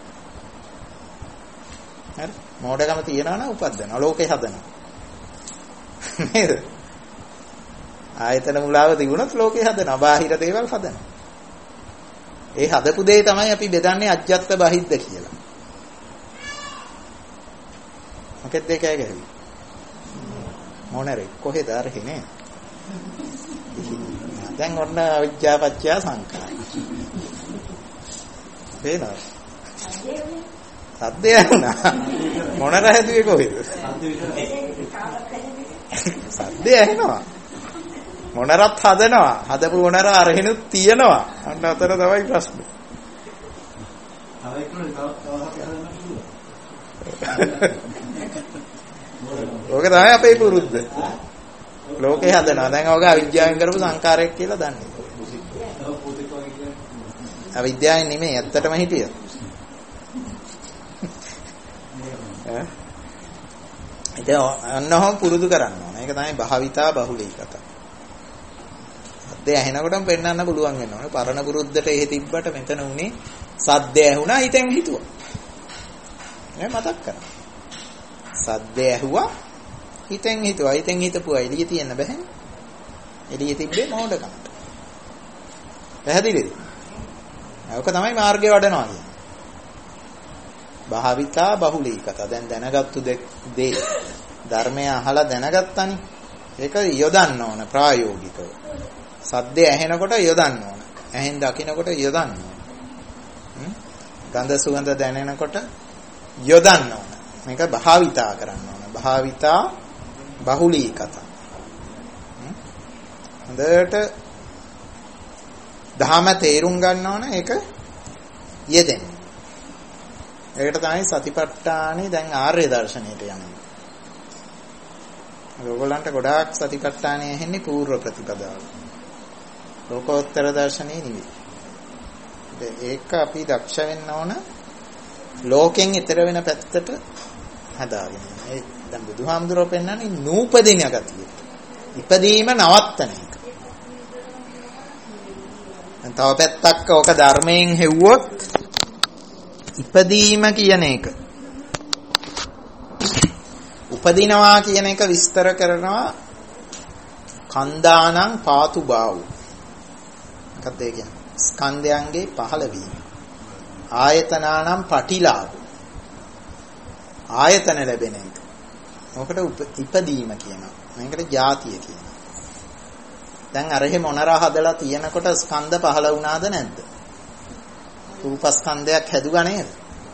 හරි? මෝඩකම තියෙනවා නම් උපදිනවා. ලෝකේ හදනවා. නේද? ආයතන මුලාව තිබුණොත් ලෝකේ හදනවා. බාහිර දේවල් හදනවා. ඒ හදපු දේ තමයි අපි බෙදන්නේ අජ්ජත් බහිද්ද කියලා. මොකෙද දෙකයි ගැහුවේ? මොනරේ කොහෙද අරහිනේ? දැන් ඔන්න අවිජ්ජා පත්‍ය සංඛාර. වේනවා. සද්දය වුණා. මොනර හැදුවේ කොහෙද? සද්දය ඇහෙනවා. මොනරත් හදනවා. හදපු මොනර අරහෙනුත් තියෙනවා. අන්න අතර තමයි ප්‍රශ්නේ. ඕක තමයි අපේ පුරුද්ද. ලෝකේ හදනවා. දැන් ඔක අවිද්‍යාවෙන් කරපු සංකාරයක් කියලා දන්නේ. අවිද්‍යාවෙන් නෙමෙයි ඇත්තටම හිටිය. ඈ ඉතින් අන්නහොම පුරුදු කරන්න ඕන. ඒක තමයි භාවිතා බහුලීකත. සද්දය ඇහෙනකොටම පෙන්වන්න පුළුවන් වෙනවා. පරණ පුරුද්දට එහෙ තිබ්බට මෙතන උනේ සද්දය ඇහුණා හිතෙන් හිතුවා. නේ මතක් කරා. සද්දය ඇහුවා හිතෙන් හිතුවා. හිතෙන් හිතපුවා එළිය තියන්න බෑ. එළිය තිබ්බේ මෝඩකමට. පැහැදිලිද? ඒක තමයි මාර්ගය වඩනවා කියන්නේ. භාවිතා බහුලීකත. දැන් දැනගත්තු දේ ධර්මය අහලා දැනගත්තානේ. ඒක යොදන්න ඕන ප්‍රායෝගිකව. සද්දය ඇහෙනකොට යොදන්න ඕන. ඇහෙන් දකින්නකොට යොදන්න ඕන. ගන්ධ සුවඳ දැනෙනකොට යොදන්න ඕන. මේක භාවිතා කරන්න ඕන. භාවිතා බහුලීකත. හොඳට ධාම තේරුම් ගන්න ඕන ඒක යෙදෙන්න. ඒකට තමයි සතිපට්ඨානෙ දැන් ආර්ය දර්ශනයට යන්නේ. ඔයගොල්ලන්ට ගොඩාක් සතිපට්ඨානෙ ඇහෙන්නේ පූර්ව ප්‍රතිපදාව. ලෝකෝත්තර දර්ශනේ නෙවෙයි. ඒක අපි දක්ෂ වෙන්න ඕන ලෝකෙන් ඈතර වෙන පැත්තට හදාගෙන. ඒ දැන් බුදුහාමුදුරුවෝ පෙන්නන්නේ නූපදින ගතිය. ඉපදීම නවත්තන එක. දැන් තව පැත්තක් ඔක ධර්මයෙන් හෙව්වොත් ඉපදීම කියන එක. උපදිනවා කියන එක විස්තර කරනවා කන්දානං පාතු බාවු. මොකක්ද ඒ කියන්නේ? ස්කන්ධයන්ගේ පහළවීම. ආයතනානම් පටිලාභ. ආයතන ලැබෙන එක. මොකට ඉපදීම කියනවා. මේකට ජාතිය කියනවා. දැන් අරහෙ මොනරා හදලා තියෙනකොට ස්කන්ධ පහළ වුණාද නැද්ද? රූපස්කන්ධයක් හැදුවා නේද?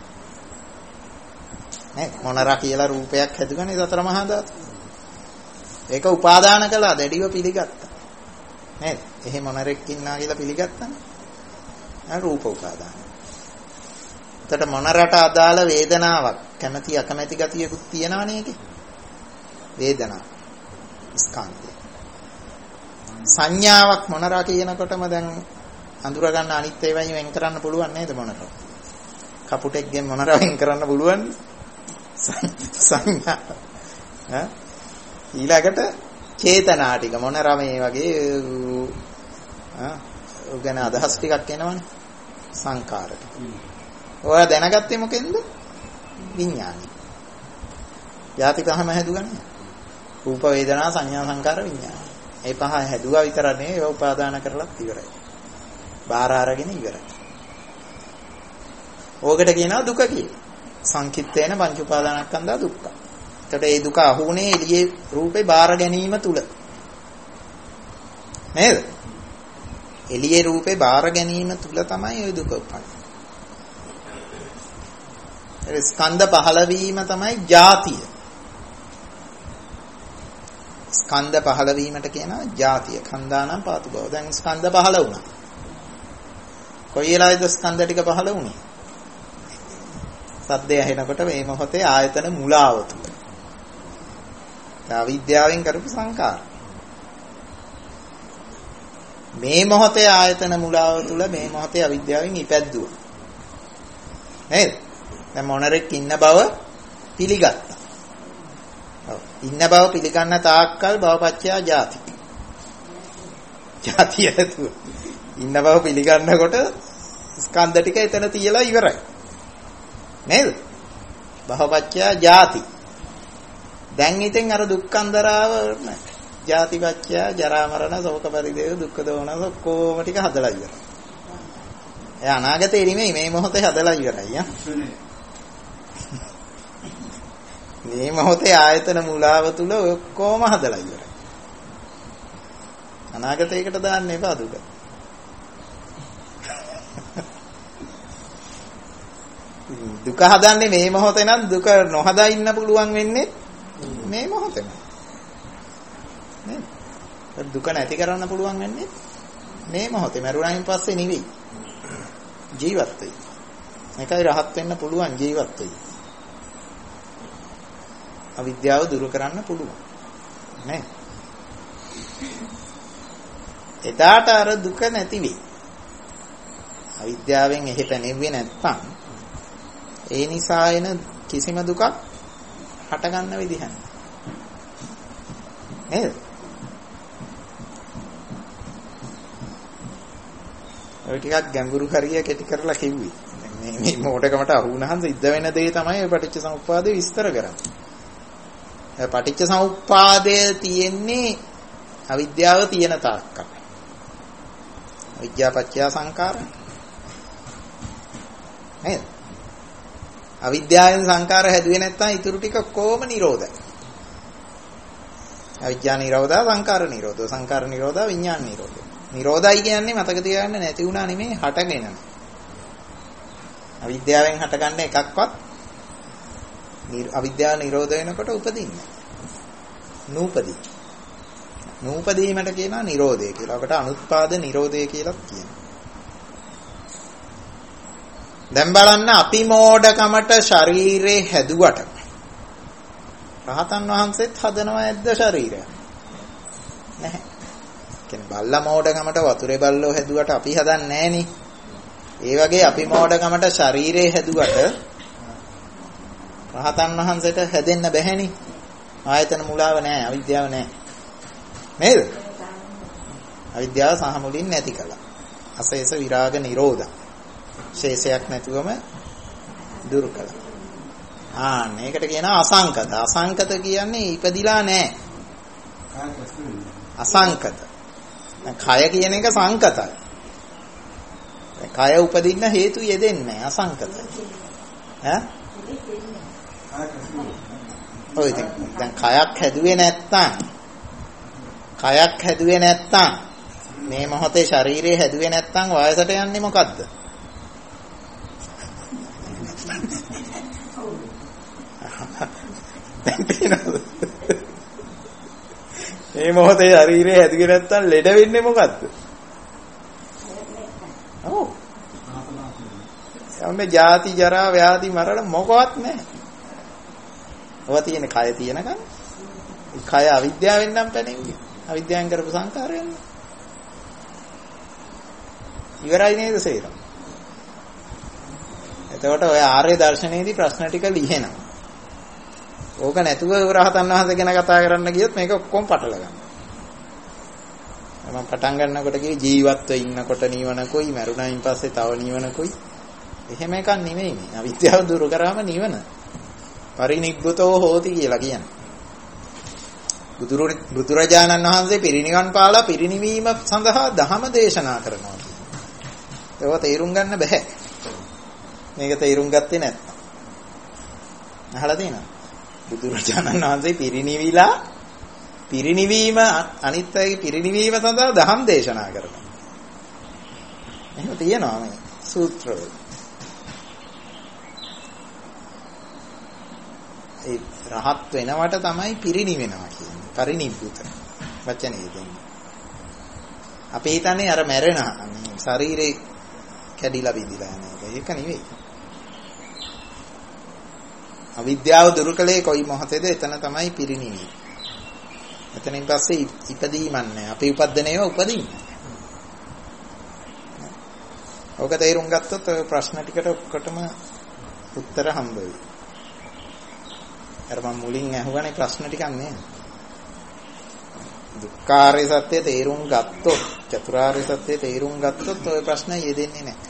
නේ මොනරා කියලා රූපයක් හැදුවනේ සතර මහා ධාතු. ඒක උපාදාන කළා දැඩිව පිළිගත්තා. නේද? එහෙ මොනරෙක් ඉන්නා කියලා පිළිගත්තානේ. අර රූප උපාදාන. එතකොට මොනරට අදාළ වේදනාවක් කැමැති අකමැති ගතියකුත් තියනවනේ ඒකේ. වේදනාව ස්කන්ධය. සංඥාවක් මොනරා කියනකොටම දැන් අඳුර ගන්න අනිත් ඒවායින් වෙන් කරන්න පුළුවන් නේද මොනරා? කපුටෙක්ගෙන් මොනරා වෙන් කරන්න පුළුවන්? සංඥා. ඈ ඊළඟට චේතනා ටික මොනරා මේ වගේ ආ උගන අදහස් ටිකක් එනවනේ සංකාර ටික. ඔයා දැනගත්තේ මොකෙන්ද? විඥානි. යාතිකහම හැදුගන්නේ. රූප වේදනා සංඥා සංකාර විඥාන. ඒ පහ හැදුවා විතර නෙවෙයි ඒවා උපාදාන කරලත් ඉවරයි. බාහිර අරගෙන ඉවරයි. ඕකට කියනවා දුක කියලා. සංකිට්ඨේන පංච උපාදානස්කන්ධා දුක්ඛ. එතකොට මේ දුක අහුනේ එළියේ රූපේ බාර ගැනීම තුල. නේද? එළියේ රූපේ බාර ගැනීම තුල තමයි ওই දුක උපන්නේ. ඒ ස්කන්ධ පහළ වීම තමයි ජාතිය. ස්කන්ධ පහළ වීමට කියනවා ජාතිය. කන්දානම් පාතු බව. දැන් ස්කන්ධ පහළ වුණා. කොයි වෙලාවේද ස්කන්ධ ටික පහළ වුණේ? සද්දය ඇහෙනකොට මේ මොහොතේ ආයතන මුලාව තුල. අවිද්‍යාවෙන් කරපු සංකාර. මේ මොහොතේ ආයතන මුලාව තුල මේ මොහොතේ අවිද්‍යාවෙන් ඉපැද්දුවා. නේද? දැන් මොනරෙක් ඉන්න බව පිළිගත්තා. ඔව්. ඉන්න බව පිළිගන්න තාක්කල් භවපච්චයා ජාති. ජාතිය නැතුව. ඉන්න බව පිළිගන්නකොට ස්කන්ධ ටික එතන තියලා ඉවරයි. නේද? භවපච්චයා ජාති. දැන් ඉතින් අර දුක්ඛන්දරාව ජාතිපච්චයා ජරා මරණ ශෝක පරිදේව දුක්ඛ දෝමනස ඔක්කොම ටික හදලා ඉවරයි. ඒ අනාගතේ නෙමෙයි මේ මොහොතේ හදලා ඉවරයි යා. මේ මොහොතේ ආයතන මූලාව තුල ඔක්කොම හදලා ඉවරයි. අනාගතයකට දාන්න එපා දුක. දුක හදන්නේ මේ මොහොතේ නම් දුක නොහදා ඉන්න පුළුවන් වෙන්නේ මේ මොහොතේම. නේද? දුක නැති කරන්න පුළුවන් වෙන්නේ මේ මොහොතේ. මරුණයින් පස්සේ නෙවෙයි. ජීවත් වෙයි. මේකයි රහත් වෙන්න පුළුවන් ජීවත් වෙයි. අවිද්‍යාව දුරු කරන්න පුළුවන්. නේ? එදාට අර දුක නැති වෙයි. අවිද්‍යාවෙන් එහෙ පැනෙන්නේ නැත්නම් ඒ නිසා එන කිසිම දුකක් හට ගන්න විදිහ නැහැ. නේද? ඔය ටිකක් ගැඹුරු හරිය කෙටි කරලා කිව්වේ. මේ මේ මොඩකමට අහු වුණාම සිද්ධ වෙන දේ තමයි ඔය පටිච්ච සමුප්පාදේ විස්තර කරන්නේ. ඒ පටිච්ච සමුප්පාදයේ තියෙන්නේ අවිද්‍යාව තියෙන තාක්කල්. අවිද්‍යාපච්චය සංකාර. නේද? අවිද්‍යාවෙන් සංකාර හැදුවේ නැත්නම් ඊටු ටික කොහොම නිරෝධයි. අවිද්‍යා නිරෝධා සංකාර නිරෝධෝ සංකාර නිරෝධා විඥාන නිරෝධෝ. නිරෝධයි කියන්නේ මතක තියාගන්න නැති වුණා නෙමෙයි හටගෙන. අවිද්‍යාවෙන් හටගන්න එකක්වත් අවිද්‍යාව නිරෝධ වෙනකොට උපදින්නේ. නූපදී. නූපදීමට කියනවා නිරෝධය කියලා. ඔකට අනුත්පාද නිරෝධය කියලා කියනවා. දැන් බලන්න අපි මෝඩකමට ශරීරේ හැදුවට රහතන් වහන්සේත් හදනවා ඇද්ද ශරීරය? නැහැ. කියන්නේ බල්ලා මෝඩකමට වතුරේ බල්ලෝ හැදුවට අපි හදන්නේ නැහනේ. ඒ වගේ අපි මෝඩකමට ශරීරේ හැදුවට රහතන් වහන්සේට හැදෙන්න බැහැනේ. ආයතන මුලාව නැහැ, අවිද්‍යාව නැහැ. නේද? අවිද්‍යාව සහ මුලින් නැති කළා. අසේස විරාග නිරෝධ. ශේෂයක් නැතුවම දුරු කළා. ආ මේකට කියනවා අසංකත. අසංකත කියන්නේ ඉපදිලා නැහැ. අසංකත. කය කියන එක සංකතයි. කය උපදින්න හේතු යෙදෙන්නේ අසංකතයි. ඈ? ඔය දැන් කයක් හැදුවේ නැත්තම් කයක් හැදුවේ නැත්තම් මේ මොහොතේ ශරීරය හැදුවේ නැත්තම් වයසට යන්නේ මොකද්ද? මේ මොහොතේ ශරීරය හැදුවේ නැත්තම් ලෙඩ වෙන්නේ මොකද්ද? ඔව්. යන්නේ ජාති ජරා ව්‍යාධි මරණ මොකවත් නැහැ. ඔවා තියෙන කය තියෙනකන් කය අවිද්‍යාවෙන් නම් පැනෙන්නේ. අවිද්‍යාවෙන් කරපු සංකාරයෙන්. ඉවරයි නේද සේරම? එතකොට ඔය ආර්ය දර්ශනයේදී ප්‍රශ්න ටික ලියනවා. ඕක නැතුව රහතන් වහන්සේ ගැන කතා කරන්න ගියොත් මේක ඔක්කොම පටල ගන්නවා. මම පටන් ගන්නකොට කිව්වේ ජීවත්ව ඉන්නකොට නිවනකුයි මරුණයින් පස්සේ තව නිවනකුයි. එහෙම එකක් නෙමෙයි මේ. අවිද්‍යාව දුරු කරාම නිවන. පරිනිබ්බුතෝ හෝති කියලා කියන්නේ. බුදුරු බුදුරජාණන් වහන්සේ පිරිනිවන් පාලා පිරිනිවීම සඳහා ධහම දේශනා කරනවා. ඒක තේරුම් ගන්න බෑ. මේක තේරුම් ගත්තේ නැත්නම්. අහලා තියෙනවද? බුදුරජාණන් වහන්සේ පිරිනිවිලා පිරිනිවීම අනිත්‍යයි පිරිනිවීම සඳහා ධහම් දේශනා කරනවා. එහෙම තියෙනවා මේ සූත්‍රවල. ඒ රහත් වෙනවට තමයි පිරිනිවෙනවා කියන්නේ. පරිනිබ්බුත වචනේ දෙන්නේ. අපි හිතන්නේ අර මැරෙන ශරීරේ කැඩිලා බිඳිලා යන එක. ඒක නෙවෙයි. අවිද්‍යාව දුරු කලේ කොයි මොහොතේද එතන තමයි පිරිනිවීම. එතනින් පස්සේ ඉපදීමක් නැහැ. අපි උපද්දනේව උපදින්නේ. ඔක තේරුම් ගත්තොත් ඔය ප්‍රශ්න ටිකට ඔක්කොටම උත්තර හම්බ වෙයි. අර මම මුලින් අහුවනේ ප්‍රශ්න ටිකක් නේද? දුක්ඛාරය සත්‍ය තේරුම් ගත්තොත්, චතුරාර්ය සත්‍ය තේරුම් ගත්තොත් ඔය ප්‍රශ්න යෙදෙන්නේ නැහැ.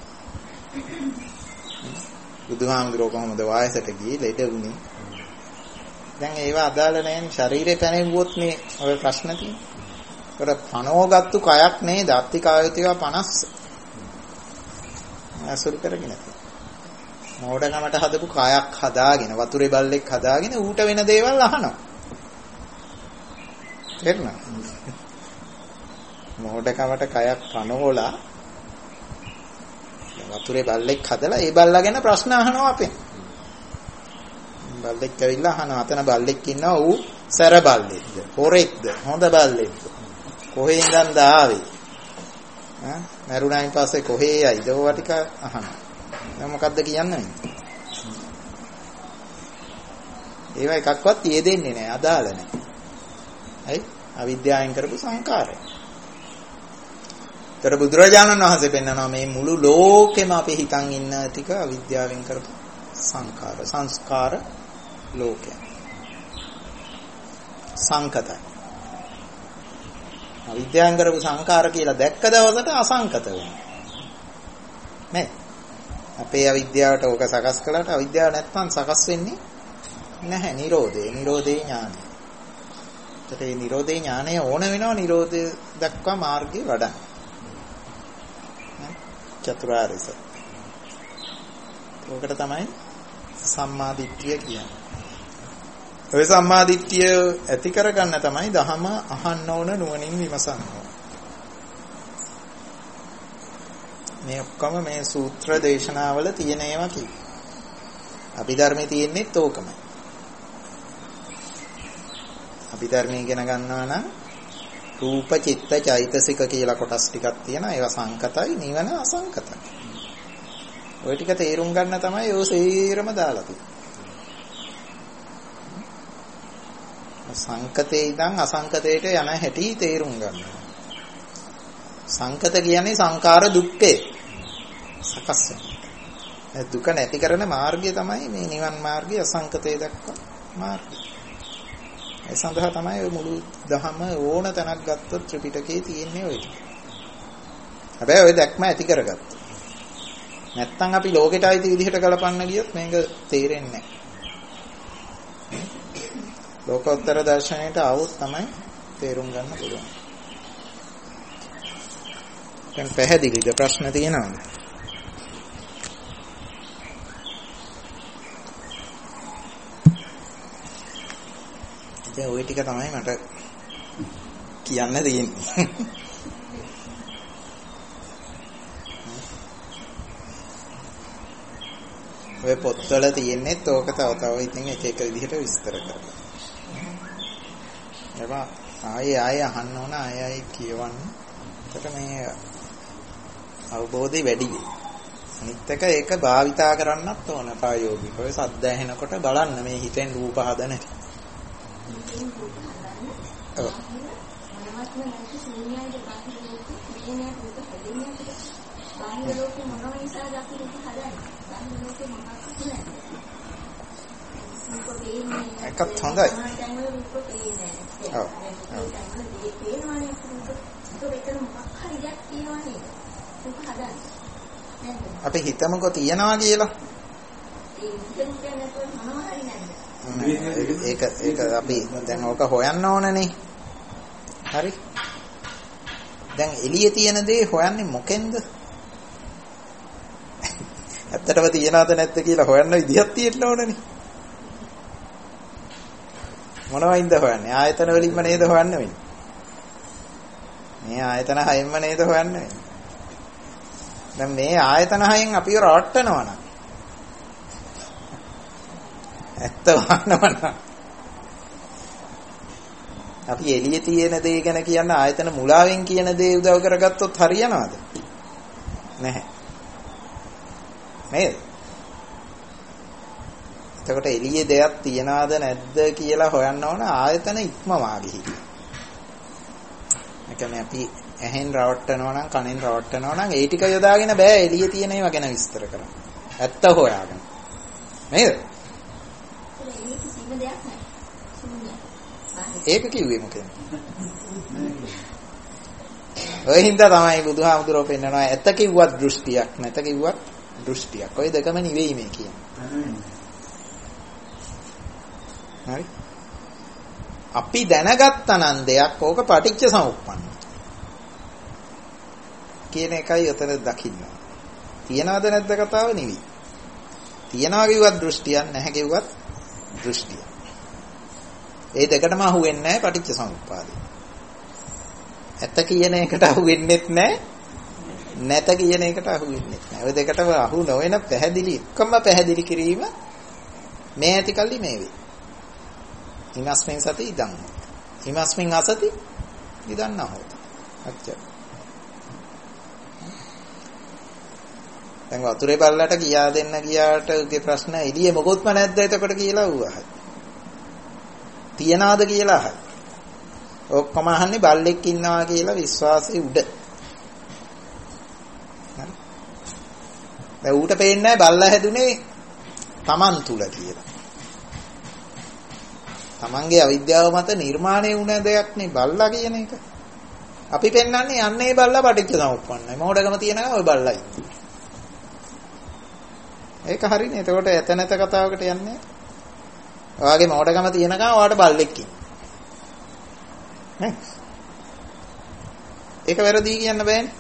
බුදුහාමුදුරුවෝ කොහොමද වායසට ගියේ ලෙඩ වුණේ? දැන් ඒවා අදාළ නැහැනේ. ශරීරේ පැනෙවුවොත් මේ ඔය ප්‍රශ්න තියෙන්නේ. ඒකට පනෝගත්තු කයක් නේද? අත්ති කායතිවා පනස් අසුරු කරගෙන. මෝඩකමට හදපු කයක් හදාගෙන වතුරේ බල්ලෙක් හදාගෙන ඌට වෙන දේවල් අහනවා. තේරුණා? මෝඩකමට කයක් පනෝලා වතුරේ බල්ලෙක් හදලා ඒ බල්ලා ගැන ප්‍රශ්න අහනවා අපෙන්. බල්ලෙක් ඇවිල්ලා අහනවා අතන බල්ලෙක් ඉන්නවා ඌ සැර බල්ලෙක්ද හොරෙක්ද හොඳ බල්ලෙක්ද කොහේ ඉඳන්ද ආවේ ඈ මරුණායින් පස්සේ කොහේ යයිද ඔවා ටික අහනවා. දැන් මොකද්ද කියන්නේ? ඒවා එකක්වත් යෙදෙන්නේ නැහැ අදාළ නැහැ. හරි? අවිද්‍යාවෙන් කරපු සංකාරය. ඒතර බුදුරජාණන් වහන්සේ පෙන්නනවා මේ මුළු ලෝකෙම අපි හිතන් ඉන්න ටික අවිද්‍යාවෙන් කරපු සංකාර සංස්කාර ලෝකය. සංකතයි. අවිද්‍යාවෙන් කරපු සංකාර කියලා දැක්ක දවසට අසංකත වෙනවා. නේ? අපේ අවිද්‍යාවට ඕක සකස් කළාට අවිද්‍යාව නැත්තම් සකස් වෙන්නේ නැහැ. නිරෝධේ නිරෝධේ ඥානය. ඒකට මේ නිරෝධේ ඥානය ඕන වෙනවා නිරෝධය දක්වා මාර්ගේ වඩන්න. චතුරාර්ය සත්‍ය. ඕකට තමයි සම්මා දිට්ඨිය කියන්නේ. ඔය සම්මා දිට්ඨිය ඇති කරගන්න තමයි ධහම අහන්න ඕන නුවණින් විමසන්න ඕන. මේ ඔක්කොම මේ සූත්‍ර දේශනාවල තියෙන ඒවා කිව්වා. අභිධර්මයේ තියෙන්නේත් ඕකමයි. අභිධර්මයේ ඉගෙන ගන්නවා නම් රූප චිත්ත චෛතසික කියලා කොටස් ටිකක් තියෙනවා. ඒවා සංකතයි, නිවන අසංකතයි. ඔය ටික තේරුම් ගන්න තමයි ඔය සේරම දාලා තියෙන්නේ. සංකතේ ඉඳන් අසංකතයට යන හැටි තේරුම් ගන්නවා. සංකත කියන්නේ සංකාර දුක්ඛේ. සකස් වෙන. දුක නැති කරන මාර්ගය තමයි මේ නිවන් මාර්ගය අසංකතේ දක්වා මාර්ගය. ඒ සඳහා තමයි ඔය මුළු දහම ඕන තැනක් ගත්තොත් ත්‍රිපිටකයේ තියෙන්නේ ඔය ටික. හැබැයි ඔය දැක්ම ඇති කරගත්තා. නැත්තම් අපි ලෝකෙට ආйти විදිහට ගලපන්න ගියොත් මේක තේරෙන්නේ නැහැ. ලෝකෝත්තර දර්ශනයට આવොත් තමයි තේරුම් ගන්න පුළුවන්. දැන් පැහැදිලිද? ප්‍රශ්න තියෙනවද? දැන් ওই ටික තමයි මට කියන්න තියෙන්නේ. ඔය පොත්වල තියෙන්නේත් ඕක තව තව ඉතින් එක එක විදිහට විස්තර කරලා. ඒවා ආයේ ආයේ අහන්න ඕන ආයේ ආයේ කියවන්න. එතකොට මේ අවබෝධය වැඩි වෙයි. අනිත් එක ඒක භාවිතා කරන්නත් ඕන ප්‍රායෝගිකව. ඔය සද්ද ඇහෙනකොට බලන්න මේ හිතෙන් රූප හදන හැටි. ඔව්. එකත් හොඳයි. ඔව්. අපි හිතමුකෝ තියනවා කියලා. ඒක ඒක අපි දැන් ඕක හොයන්න ඕනනේ. හරි. දැන් එළියේ තියෙන දේ හොයන්නේ මොකෙන්ද? ඇත්තටම තියනවද නැද්ද කියලා හොයන්න විදිහක් තියෙන්න ඕනනේ. මොනවයින්ද හොයන්නේ? ආයතන වලින්ම නේද හොයන්න වෙන්නේ? මේ ආයතන හයෙන්ම නේද හොයන්න වෙන්නේ? දැන් මේ ආයතන හයෙන් අපිව රවට්ටනවා නම් ඇත්ත වහනවනම් අපි එළියේ තියෙන දේ ගැන කියන්න ආයතන මුලාවෙන් කියන දේ උදව් කරගත්තොත් හරියනවද? නැහැ. නේද? එතකොට එළියේ දෙයක් තියනවද නැද්ද කියලා හොයන්න ඕන ආයතන ඉක්මවා ගිහින්. ඒ කියන්නේ අපි ඇහෙන් රවට්ටනවා නම් කනෙන් රවට්ටනවා නම් ඒ ටික යොදාගෙන බෑ එළියේ තියෙන ඒවා ගැන විස්තර කරන්න. ඇත්ත හොයාගෙන. නේද? ඒක කිව්වේ මොකෙන්ද? ඔය හින්දා තමයි බුදුහාමුදුරුවෝ පෙන්නනවා ඇත්ත කිව්වත් දෘෂ්ටියක් නැත කිව්වත් දෘෂ්ටියක්. ඔය දෙකම නෙවෙයි මේ කියන්නේ. හරි. අපි දැනගත්තා නම් දෙයක් ඕක පටිච්ච සමුප්පන්න. කියන එකයි උතන දකින්න. තියනවද නැද්ද කතාව නෙවෙයි. තියනවා කිව්වත් දෘෂ්ටියක් නැහැ කිව්වත් දෘෂ්ටියක්. ඒ දෙකටම අහු වෙන්නේ නැහැ පටිච්ච සමුප්පාදේ. ඇත්ත කියන එකට අහු වෙන්නෙත් නැහැ. නැත කියන එකට අහු වෙන්නෙත් නැහැ. ඔය දෙකටම අහු නොවන පැහැදිලි එකම පැහැදිලි කිරීම මේ ඇති කල්ලි මේ වේ. ඉමස්මින් සති ඉදන්. ඉමස්මින් අසති ඉදන් නැහොත්. අච්චා. දැන් වතුරේ බල්ලට කියා දෙන්න ගියාට උගේ ප්‍රශ්න එළියේ මොකොත්ම නැද්ද එතකොට කියලා ඌවා. තියනවාද කියලා අහයි. ඔක්කොම අහන්නේ බල්ලෙක් ඉන්නවා කියලා විශ්වාසයේ උඩ. හරි. දැන් ඌට පේන්නේ බල්ලා හැදුනේ Taman තුල කියලා. Tamanගේ අවිද්‍යාව මත නිර්මාණය වුණ දෙයක් නේ බල්ලා කියන එක. අපි පෙන්වන්නේ යන්නේ බල්ලා පටිච්ච සමුප්පන්නයි. මොහොඩගම තියනවා ඔය බල්ලා ඉන්නේ. ඒක හරිනේ. එතකොට එත නැත කතාවකට යන්නේ. ඔයාගේ මොඩකම තියනකම් ඔයාට බල්ලෙක් ඉන්නේ. ඒක වැරදි කියන්න බෑනේ.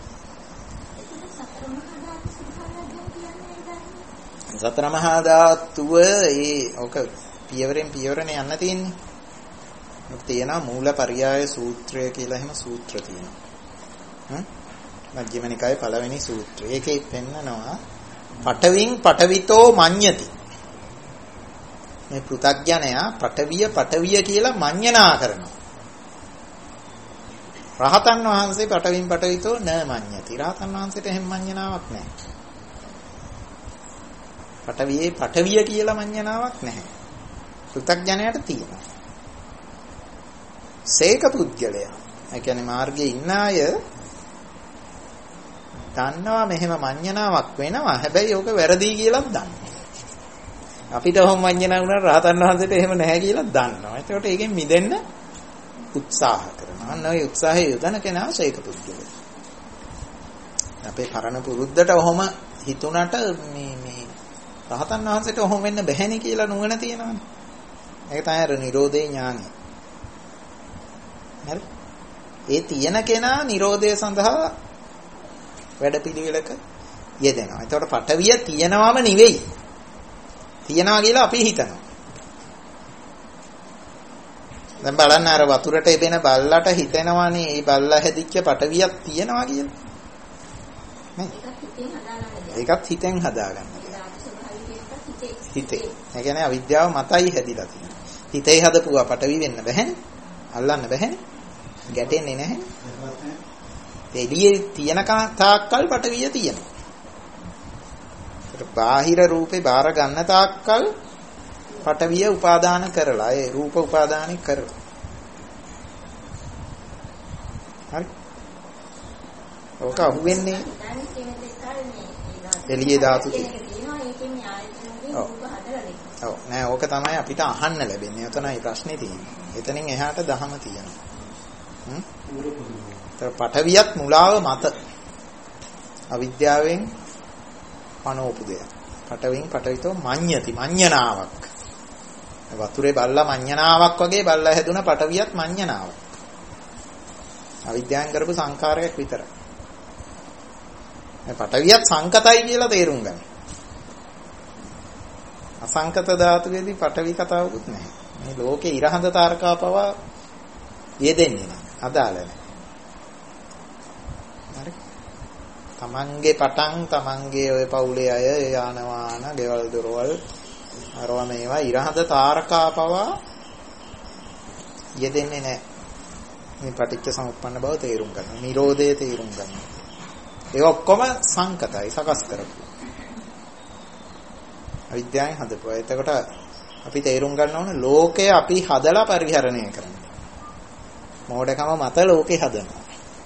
සතර මහා ධාතුව ඒ ඔක පියවරෙන් පියවරනේ යන්න තියෙන්නේ. මොකද තියෙනවා මූල පරියාය සූත්‍රය කියලා එහෙම සූත්‍ර තියෙනවා. හ්ම් මජ්ක්‍ධිම නිකායේ පළවෙනි සූත්‍රය. ඒකේ පෙන්නනවා පඨවින් පඨවිතෝ මඤ්ඤති. මේ පෘථග්ජනයා පඨවිය පඨවිය කියලා මඤ්ඤනා කරනවා. රහතන් වහන්සේ පඨවින් පඨවිතෝ න මඤ්ඤති. රහතන් වහන්සේට එහෙම මඤ්ඤනාවක් නැහැ. පඨවියේ පඨවිය කියලා මඤ්ඤනාවක් නැහැ. පෘථග්ජනයාට තියෙනවා. සේක පුද්ගලයා. ඒ කියන්නේ මාර්ගයේ ඉන්න අය දන්නවා මෙහෙම මඤ්ඤනාවක් වෙනවා. හැබැයි ඕක වැරදි කියලා දන්නවා. අපිට ඔහොම මඤ්ඤනා වුණා රහතන් වහන්සේට එහෙම නැහැ කියලා දන්නවා. ඒකට ඒකෙන් මිදෙන්න උත්සාහ කරනවා. අන්න ඔය උත්සාහය යොදන කෙනා සේක පුද්ගලයා. අපේ පරණ පුරුද්දට ඔහොම හිතුණට මේ මේ රහතන් වහන්සේට ඔහොම වෙන්න බැහැනේ කියලා නුවණ තියෙනවානේ. ඒක තමයි අර නිරෝධේ ඥානය. හරි? ඒ තියෙන කෙනා නිරෝධය සඳහා වැඩපිළිවෙලක යෙදෙනවා. එතකොට පටවිය තියෙනවම නෙවෙයි. තියෙනවා කියලා අපි හිතනවා. දැන් බලන්න අර වතුරට එබෙන බල්ලට හිතෙනවානේ මේ බල්ලා හැදිච්ච පටවියක් තියෙනවා කියලා. නේ? ඒකත් හිතෙන් හදාගන්න. හිතේ. ඒ කියන්නේ අවිද්‍යාව මතයි හැදිලා තියෙනවා. හිතේ හදපුවා පටවි වෙන්න බැහැනේ. අල්ලන්න බැහැනේ. ගැටෙන්නේ නැහැ. එළියේ තියෙන තාක්කල් පටවිය තියෙනවා. ඒක බාහිර රූපේ බාර ගන්න තාක්කල් පටවිය උපාදාන කරලා ඒ රූප උපාදානි කරලා. හරි. ඔක අහුවෙන්නේ එළියේ ධාතු ටික. ඔව්. ඔව් නෑ ඕක තමයි අපිට අහන්න ලැබෙන්නේ. එතනයි ප්‍රශ්නේ තියෙන්නේ. එතනින් එහාට දහම තියෙනවා. හ්ම්. ඒතර පටවියත් මුලාව මත අවිද්‍යාවෙන් පනෝපු දෙයක්. පටවින් පටවිතෝ මඤ්ඤති මඤ්ඤනාවක්. වතුරේ බල්ලා මඤ්ඤනාවක් වගේ බල්ලා හැදුන පටවියත් මඤ්ඤනාවක්. අවිද්‍යාවෙන් කරපු සංකාරයක් විතරයි. මේ පටවියත් සංකතයි කියලා තේරුම් ගන්න. අසංකත ධාතුවේදී පටවි කතාවකුත් නැහැ. මේ ලෝකේ ඉරහඳ තාරකා පවා යෙදෙන්නේ නැහැ. අදාළ නැහැ. හරි. තමන්ගේ පටන් තමන්ගේ ඔය පවුලේ අය යාන වාහන, ගෙවල් දොරවල් අරවා මේවා ඉරහඳ තාරකා පවා යෙදෙන්නේ නැහැ. මේ පටිච්ච සමුප්පන්න බව තේරුම් ගන්න. නිරෝධය තේරුම් ගන්න. ඒ ඔක්කොම සංකතයි සකස් කරපු. අවිද්‍යාවෙන් හදපුවා. එතකොට අපි තේරුම් ගන්න ඕන ලෝකය අපි හදලා පරිහරණය කරනවා. මෝඩකම මත ලෝකේ හදනවා.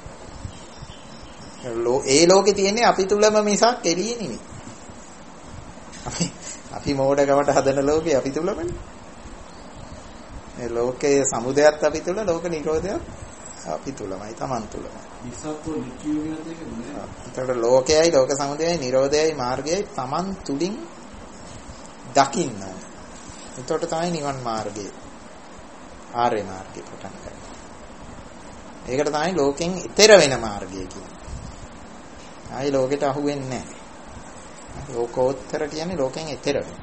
ඒ ලෝකේ තියෙන්නේ අපි තුලම මිසක් එළියේ නෙමෙයි. අපි අපි මෝඩකමට හදන ලෝකේ අපි තුලමනේ. මේ ලෝකයේ සමුදයත් අපි තුල, ලෝක නිරෝධයත් අපි තුලමයි, Taman තුලමයි. විසත්ව නිකියු කියන දෙක නේ. එතකොට ලෝකයයි, ලෝක සමුදයයි, නිරෝධයයි, මාර්ගයයි Taman තුලින් දකින්න. එතකොට තමයි නිවන් මාර්ගය. ආර්ය මාර්ගය පටන් ගන්න. ඒකට තමයි ලෝකෙන් ඈතර වෙන මාර්ගය කියන්නේ. ආයි ලෝකෙට අහු වෙන්නේ නැහැ. ලෝකෝත්තර කියන්නේ ලෝකෙන් ඈතර වෙන.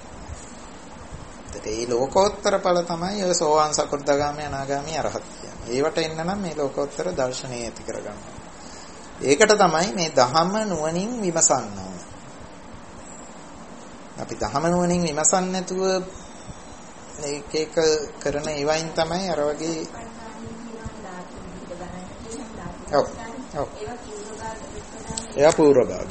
ඒ ලෝකෝත්තර ඵල තමයි ඔය සෝවාන් සකෘදාගාමී අනාගාමී අරහත් කියන්නේ. ඒවට එන්න නම් මේ ලෝකෝත්තර දර්ශනය ඇති කරගන්න. ඒකට තමයි මේ ධහම නුවණින් විමසන්න ඕන. අපි ධහම නුවණින් විමසන්නේ නැතුව එක එක කරන ඒවයින් තමයි අර වගේ ඔව් ඔව් ඒවා පූර්ව භාගය.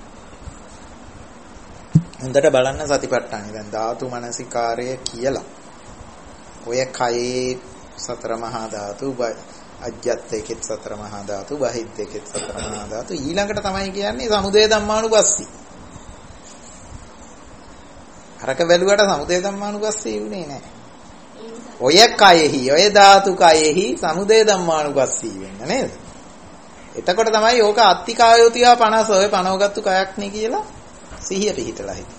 හොඳට බලන්න සතිපට්ඨානෙ. දැන් ධාතු මනසිකාරය කියලා. ඔය කයේ සතර මහා ධාතු, අජ්ජත්තේකෙත් සතර මහා ධාතු, බහිද්දේකෙත් සතර මහා ධාතු. ඊළඟට තමයි කියන්නේ සමුදය ධම්මානුපස්සී. අරක බැලුවට සමුදය ධම්මානුපස්සී වුණේ නැහැ. ඔය කයෙහි, ඔය ධාතු කයෙහි සමුදය ධම්මානුපස්සී වෙන්න නේද? එතකොට තමයි ඕක අත්තිකායෝතියා පනස ඔය පනවගත්තු කයක් නේ කියලා සිහිය පිහිටලා හිටියේ.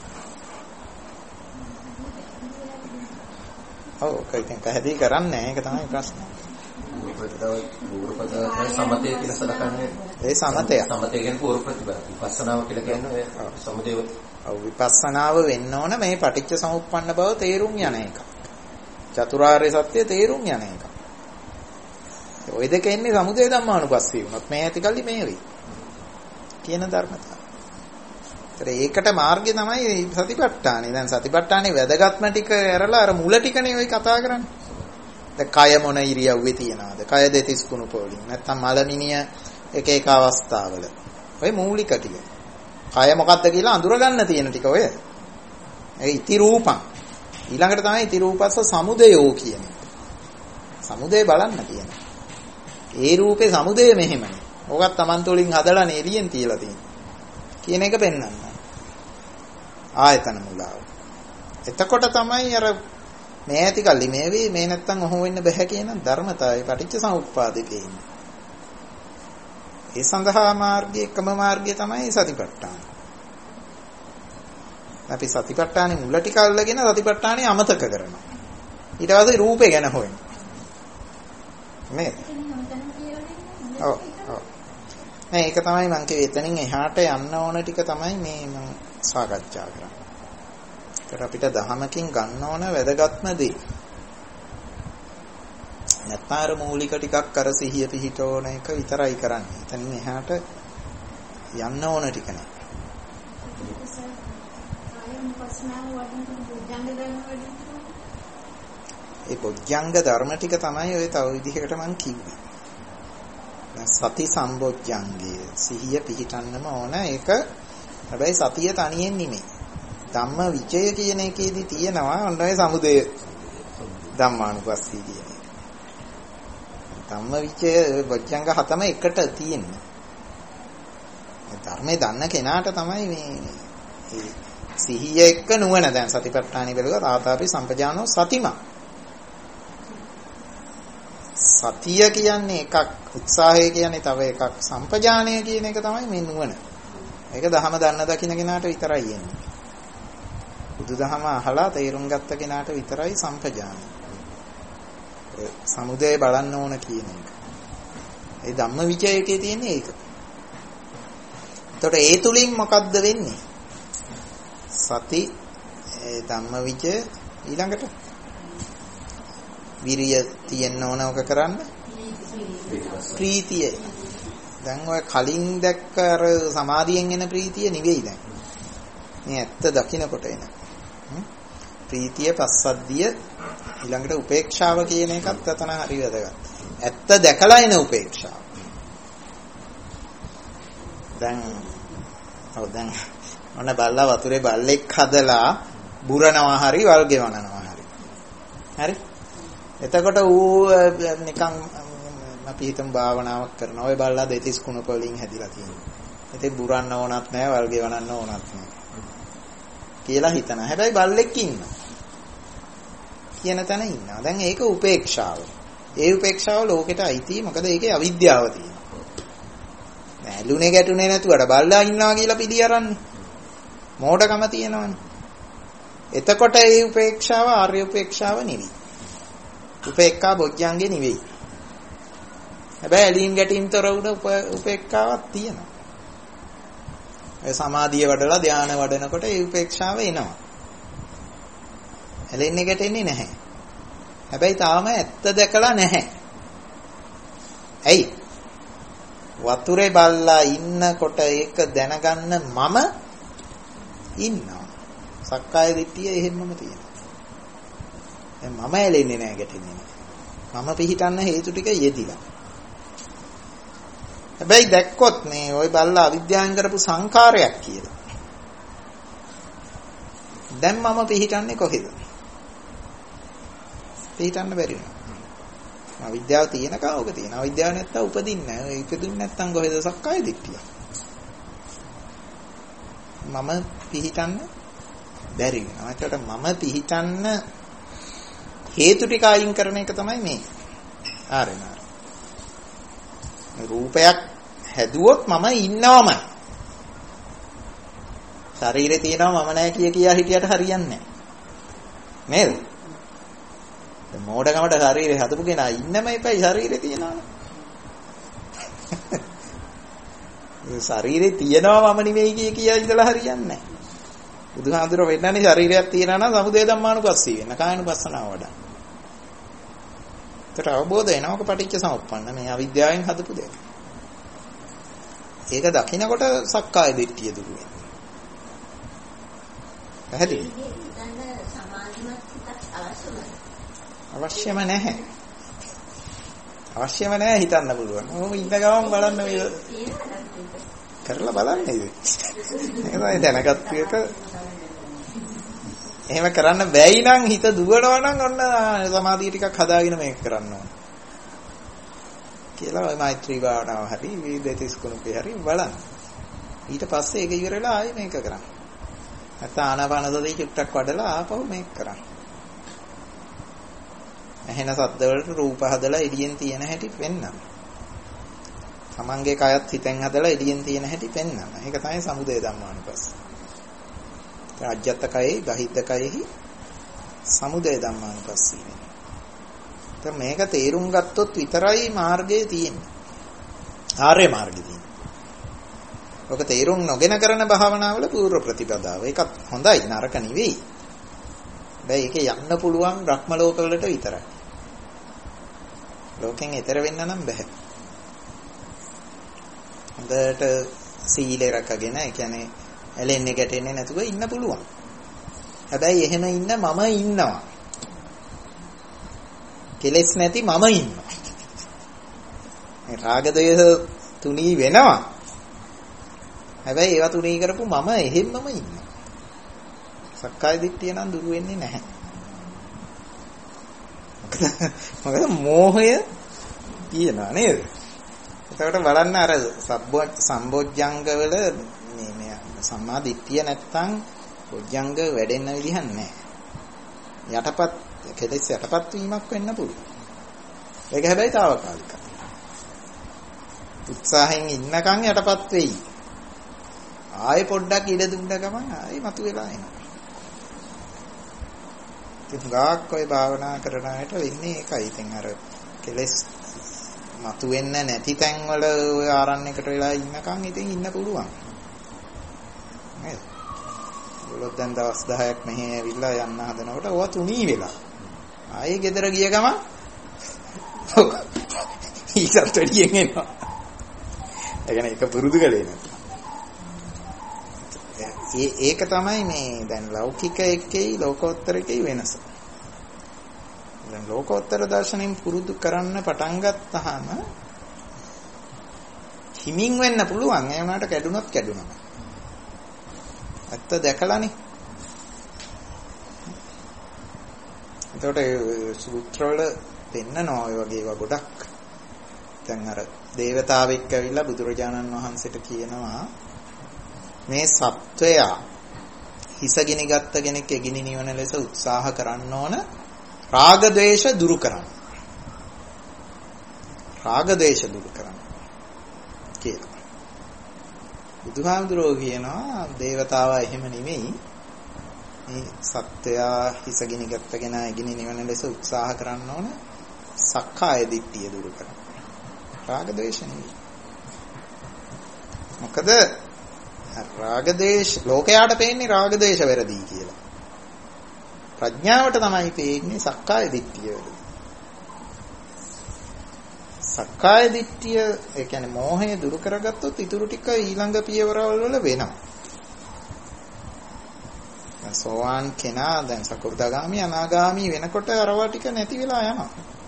ඔව් කයින් පැහැදිලි කරන්නේ ඒක තමයි ප්‍රශ්නේ. පූර්ව සමතය කියලා සලකන්නේ. ඒ සමතය. සමතය කියන්නේ පූර්ව ප්‍රතිපද. විපස්සනාව කියලා කියන්නේ ඔය සමුදේ. ඔව් විපස්සනාව වෙන්න ඕන මේ පටිච්ච සමුප්පන්න බව තේරුම් යන එක. චතුරාර්ය සත්‍ය තේරුම් යන එක. ඔය දෙක එන්නේ සමුදය ධම්මානුපස්සී වුණොත් මේ ඇතිකල්ලි මේ වෙයි. කියන ධර්මතාවය. ඒකට මාර්ගය තමයි සතිපට්ඨානෙ. දැන් සතිපට්ඨානේ වැදගත්ම ටික ඇරලා අර මුල ටිකනේ ඔය කතා කරන්නේ. දැන් කය මොන ඉරියව්වේ තියනවාද? කය දෙතිස් කුණු පොලින්. නැත්තම් මලමිනිය එක එක අවස්ථාවල. ඔය මූලික ටික. කය මොකක්ද කියලා අඳුර ගන්න තියෙන ටික ඔය. ඒ ඉති රූපං. ඊළඟට තමයි ඉති රූපස්ස සමුදයෝ කියන්නේ. සමුදය බලන්න කියන්නේ. ඒ රූපේ සමුදය මෙහෙමනේ. ඕකත් Taman තුලින් හදලා නෙලියෙන් තියලා තියෙන්නේ. කියන එක පෙන්වන්න. ආයතන මුලාව. එතකොට තමයි අර මේ ඇති කල්ලි මේ වේ මේ නැත්තම් ඔහොම වෙන්න බෑ කියන ධර්මතාවය පටිච්ච සමුප්පාදකේ ඉන්නේ. ඒ සඳහා මාර්ගය එකම මාර්ගය තමයි සතිපට්ඨාන. අපි සතිපට්ඨානේ මුල ටික අල්ලගෙන සතිපට්ඨානේ අමතක කරනවා. ඊට පස්සේ රූපේ ගැන හොයන. නේද? ඔව් ඔව්. නෑ ඒක තමයි මම කිව්වේ එතනින් එහාට යන්න ඕන ටික තමයි මේ මම සාකච්ඡා කරන්නේ. ඒකට අපිට දහමකින් ගන්න ඕන වැදගත්ම දේ. නැත්නම් මූලික ටිකක් අර සිහිය පිහිටවන එක විතරයි කරන්නේ. එතනින් එහාට යන්න ඕන ටික නෑ. ඒ බොජ්ජංග ධර්ම ටික තමයි ඔය තව විදිහකට මම කිව්වේ. සති සම්බොජ්ජංගය සිහිය පිහිටන්නම ඕන. ඒක හැබැයි සතිය තනියෙන් නෙමෙයි. ධම්ම විචය කියන එකේදී තියෙනවා ඔන්න ඔය සමුදය ධම්මානුපස්සී කියන එක. ධම්ම විචය බොජ්ජංග හතම එකට තියෙන්නේ. ධර්මයේ දන්න කෙනාට තමයි මේ සිහිය එක්ක නුවණ දැන් සතිපට්ඨානෙ බැලුවා ආතාපි සම්පජානෝ සතිමා. සතිය කියන්නේ එකක්, උත්සාහය කියන්නේ තව එකක්, සම්පජානය කියන එක තමයි මේ නුවණ. ඒක දහම දන්න දකින්න කෙනාට විතරයි එන්නේ. බුදුදහම අහලා තේරුම් ගත්ත කෙනාට විතරයි සම්පජානය. සමුදය බලන්න ඕන කියන එක. ඒ ධම්ම විචයකේ තියෙන්නේ ඒක. එතකොට ඒ තුලින් මොකද්ද වෙන්නේ? සති ධම්ම විචය ඊළඟට විරිය තියෙන්න ඕන ඔක කරන්න. ප්‍රීතිය. දැන් ඔය කලින් දැක්ක අර සමාධියෙන් එන ප්‍රීතිය නෙවෙයි දැන්. මේ ඇත්ත දකින්නකොට එන. ප්‍රීතිය, පස්සද්ධිය ඊළඟට උපේක්ෂාව කියන එකත් අතන හරි වැදගත්. ඇත්ත දැකලා එන උපේක්ෂාව. දැන් ඔව් දැන් මොන බල්ලා වතුරේ බල්ලෙක් හදලා බුරනවා හරි වල් ගෙවනනවා හරි. හරි? එතකොට ඌ නිකන් අපි හිතමු භාවනාවක් කරනවා. ඔය බල්ලා දෙතිස් කුණප වලින් හැදිලා තියෙනවා. ඉතින් බුරන්න ඕනත් නැහැ, වල් ගෙවනන්න ඕනත් නැහැ. කියලා හිතනවා. හැබැයි බල්ලෙක් ඉන්නවා. කියන තැන ඉන්නවා. දැන් ඒක උපේක්ෂාව. ඒ උපේක්ෂාව ලෝකෙට අයිති. මොකද ඒකේ අවිද්‍යාව තියෙනවා. නෑ ලුනේ ගැටුනේ නැතුවට බල්ලා ඉන්නවා කියලා පිළි අරන්නේ. මෝඩකම තියෙනවනේ. එතකොට ඒ උපේක්ෂාව ආර්ය උපේක්ෂාව නෙවෙයි. උපේක්ඛා බොජ්ජංගේ නෙවෙයි. හැබැයි ඇලීම් ගැටීම් තොර උඩ උපේක්ඛාවක් තියෙනවා. ඒ සමාධිය වඩලා ධානය වඩනකොට ඒ උපේක්ෂාව එනවා. ඇලෙන්නේ ගැටෙන්නේ නැහැ. හැබැයි තාම ඇත්ත දැකලා නැහැ. ඇයි? වතුරේ බල්ලා ඉන්නකොට ඒක දැනගන්න මම ඉන්නවා. සක්කාය දිට්ඨිය එහෙමම තියෙනවා. දැන් මම ඇලෙන්නේ නැහැ ගැටෙන්නේ නැහැ. මම පිහිටන්න හේතු ටික යෙදිලා. හැබැයි දැක්කොත් මේ ওই බල්ලා අවිද්‍යාවෙන් කරපු සංකාරයක් කියලා. දැන් මම පිහිටන්නේ කොහෙද? පිහිටන්න බැරි වෙනවා. අවිද්‍යාව තියෙන කවක තියෙන. අවිද්‍යාව නැත්තම් උපදින්නේ නැහැ. ඒ ඉපදුන්නේ නැත්තම් කොහෙද සක්කාය දිට්ඨිය? මම පිහිටන්න බැරි වෙනවා. ඒකට මම පිහිටන්න හේතු ටික අයින් කරන එක තමයි මේ ආරෙනාර. රූපයක් හැදුවොත් මම ඉන්නවමයි. ශරීරේ තියෙනවා මම නැහැ කිය කියා හිටියට හරියන්නේ නැහැ. නේද? මෝඩකමට ශරීරේ හදපු කෙනා ඉන්නම එපයි ශරීරේ තියනවනේ. ශරීරේ තියනවා මම නෙවෙයි කිය කියා ඉඳලා හරියන්නේ නැහැ. බුදුහාඳුර වෙන්නන්නේ ශරීරයක් තියනවා නම් සමුදය ධම්මානුපස්සී වෙන්න කායනුපස්සනාව වඩා. ඒකට අවබෝධ වෙනවක පටිච්ච සමුප්පන්න මේ අවිද්‍යාවෙන් හදපු දෙයක්. ඒක දකින්නකොට සක්කාය දිට්ඨිය දුරු වෙනවා. පැහැදිලි? අවශ්‍යම නැහැ. අවශ්‍යම නැහැ හිතන්න පුළුවන්. ඕක ඉඳ ගමන් බලන්න මේ කරලා බලන්න ඉතින්. ඒක තමයි දැනගත්තු එක. එහෙම කරන්න බැයි නම් හිත දුවනවා නම් ඔන්න සමාධිය ටිකක් හදාගෙන මේක කරන්න ඕන. කියලා ඔය මෛත්‍රී භාවනාව හරි විදේතිස් කුණුපේ හරි බලන්න. ඊට පස්සේ ඒක ඉවරලා ආයෙ මේක කරන්න. නැත්නම් ආනාපාන සතිය චුට්ටක් වඩලා ආපහු මේක කරන්න. ඇහෙන සද්ද වලට රූප හදලා එළියෙන් තියෙන හැටි පෙන්වන්න. තමන්ගේ කයත් හිතෙන් හදලා එළියෙන් තියෙන හැටි පෙන්වන්න. ඒක තමයි සමුදය ධම්මානුපස්සී. රාජ්‍යත්ත කයෙහි ගහිත කයෙහි සමුදය ධම්මානුපස්සී වෙනවා. දැන් මේක තේරුම් ගත්තොත් විතරයි මාර්ගයේ තියෙන්නේ. ආර්ය මාර්ගය තියෙන්නේ. ඔක තේරුම් නොගෙන කරන භාවනාවල පූර්ව ප්‍රතිපදාව. ඒකත් හොඳයි නරක නෙවෙයි. හැබැයි ඒකේ යන්න පුළුවන් බ්‍රහ්ම ලෝක වලට විතරයි. ලෝකෙන් ඈතර වෙන්න නම් බෑ. හොඳට සීලය රැකගෙන ඒ කියන්නේ ඇලෙන්නේ ගැටෙන්නේ නැතුව ඉන්න පුළුවන්. හැබැයි එහෙම ඉන්න මම ඉන්නවා. කෙලෙස් නැති මම ඉන්නවා. මේ රාග දේශ තුනී වෙනවා. හැබැයි ඒවා තුනී කරපු මම එහෙම්මම ඉන්නවා. සක්කාය දිට්ඨිය නම් දුරු වෙන්නේ නැහැ. මොකද මෝහය තියෙනවා නේද? එතකොට බලන්න අර සම්බොජ්ජංග වල මේ මේ සම්මා දිට්ඨිය නැත්තම් බොජ්ජංග වැඩෙන්න විදිහක් නැහැ. යටපත් කෙලෙස් යටපත් වීමක් වෙන්න පුළුවන්. ඒක හැබැයි తాවකාලිකයි. උත්සාහයෙන් ඉන්නකන් යටපත් වෙයි. ආයෙ පොඩ්ඩක් ඉඩ දුන්න ගමන් ආයෙ මතුවලා එනවා. ඉතින් ගාක් ඔය භාවනා කරන අයට වෙන්නේ ඒකයි. ඉතින් අර කෙලෙස් මතුවෙන්න නැති තැන්වල ඔය ආරණ්‍යයකට වෙලා ඉන්නකන් ඉතින් ඉන්න පුළුවන්. නේද? ඒගොල්ලෝ දැන් දවස් දහයක් මෙහෙ ඇවිල්ලා යන්න හදනකොට ඕවා තුනී වෙලා. ආයෙ ගෙදර ගිය ගමන් ඊටත් වැඩියෙන් එනවා. ඒ කියන්නේ ඒක පුරුදු කලේ නැත්නම්. ඒක තමයි මේ දැන් ලෞකික එකේ ලෝකෝත්තර එකේ වෙනස. දැන් ලෝකෝත්තර දර්ශනයෙන් පුරුදු කරන්න පටන් ගත්තාම හිමින් වෙන්න පුළුවන්. ඒ වුණාට කැඩුනොත් කැඩුනවා. ඇත්ත දැකලානේ. එතකොට සූත්‍රවල පෙන්නනවා ඔය වගේ ඒවා ගොඩක්. දැන් අර දේවතාවෙක් ඇවිල්ලා බුදුරජාණන් වහන්සේට කියනවා මේ සත්වයා හිසගිනි ගත්ත කෙනෙක් එගිනි නිවන ලෙස උත්සාහ කරන්න ඕන රාග ద్వේෂ දුරු කරන්න. රාග ద్వේෂ දුරු කරන්න කියලා. බුදුහාමුදුරුවෝ කියනවා දේවතාවා එහෙම නෙමෙයි. මේ සත්වයා හිසගිනි ගත්ත කෙනා එගිනි නිවන ලෙස උත්සාහ කරන්න ඕන සක්කාය දිට්ඨිය දුරු කරන්න. රාග ద్వේෂ නෙමෙයි. මොකද රාග දේශ ලෝකයට පේන්නේ රාග දේශ වැරදි කියලා. ප්‍රඥාවට තමයි පේන්නේ සක්කාය දිට්ඨිය වැරදි. සක්කාය දිට්ඨිය ඒ කියන්නේ මෝහය දුරු කරගත්තොත් ඊටු ටික ඊළඟ පියවරවල වල වෙනවා. සෝවාන් කෙනා දැන් සකෘදාගාමි අනාගාමි වෙනකොට අරවා ටික නැති වෙලා යනවා.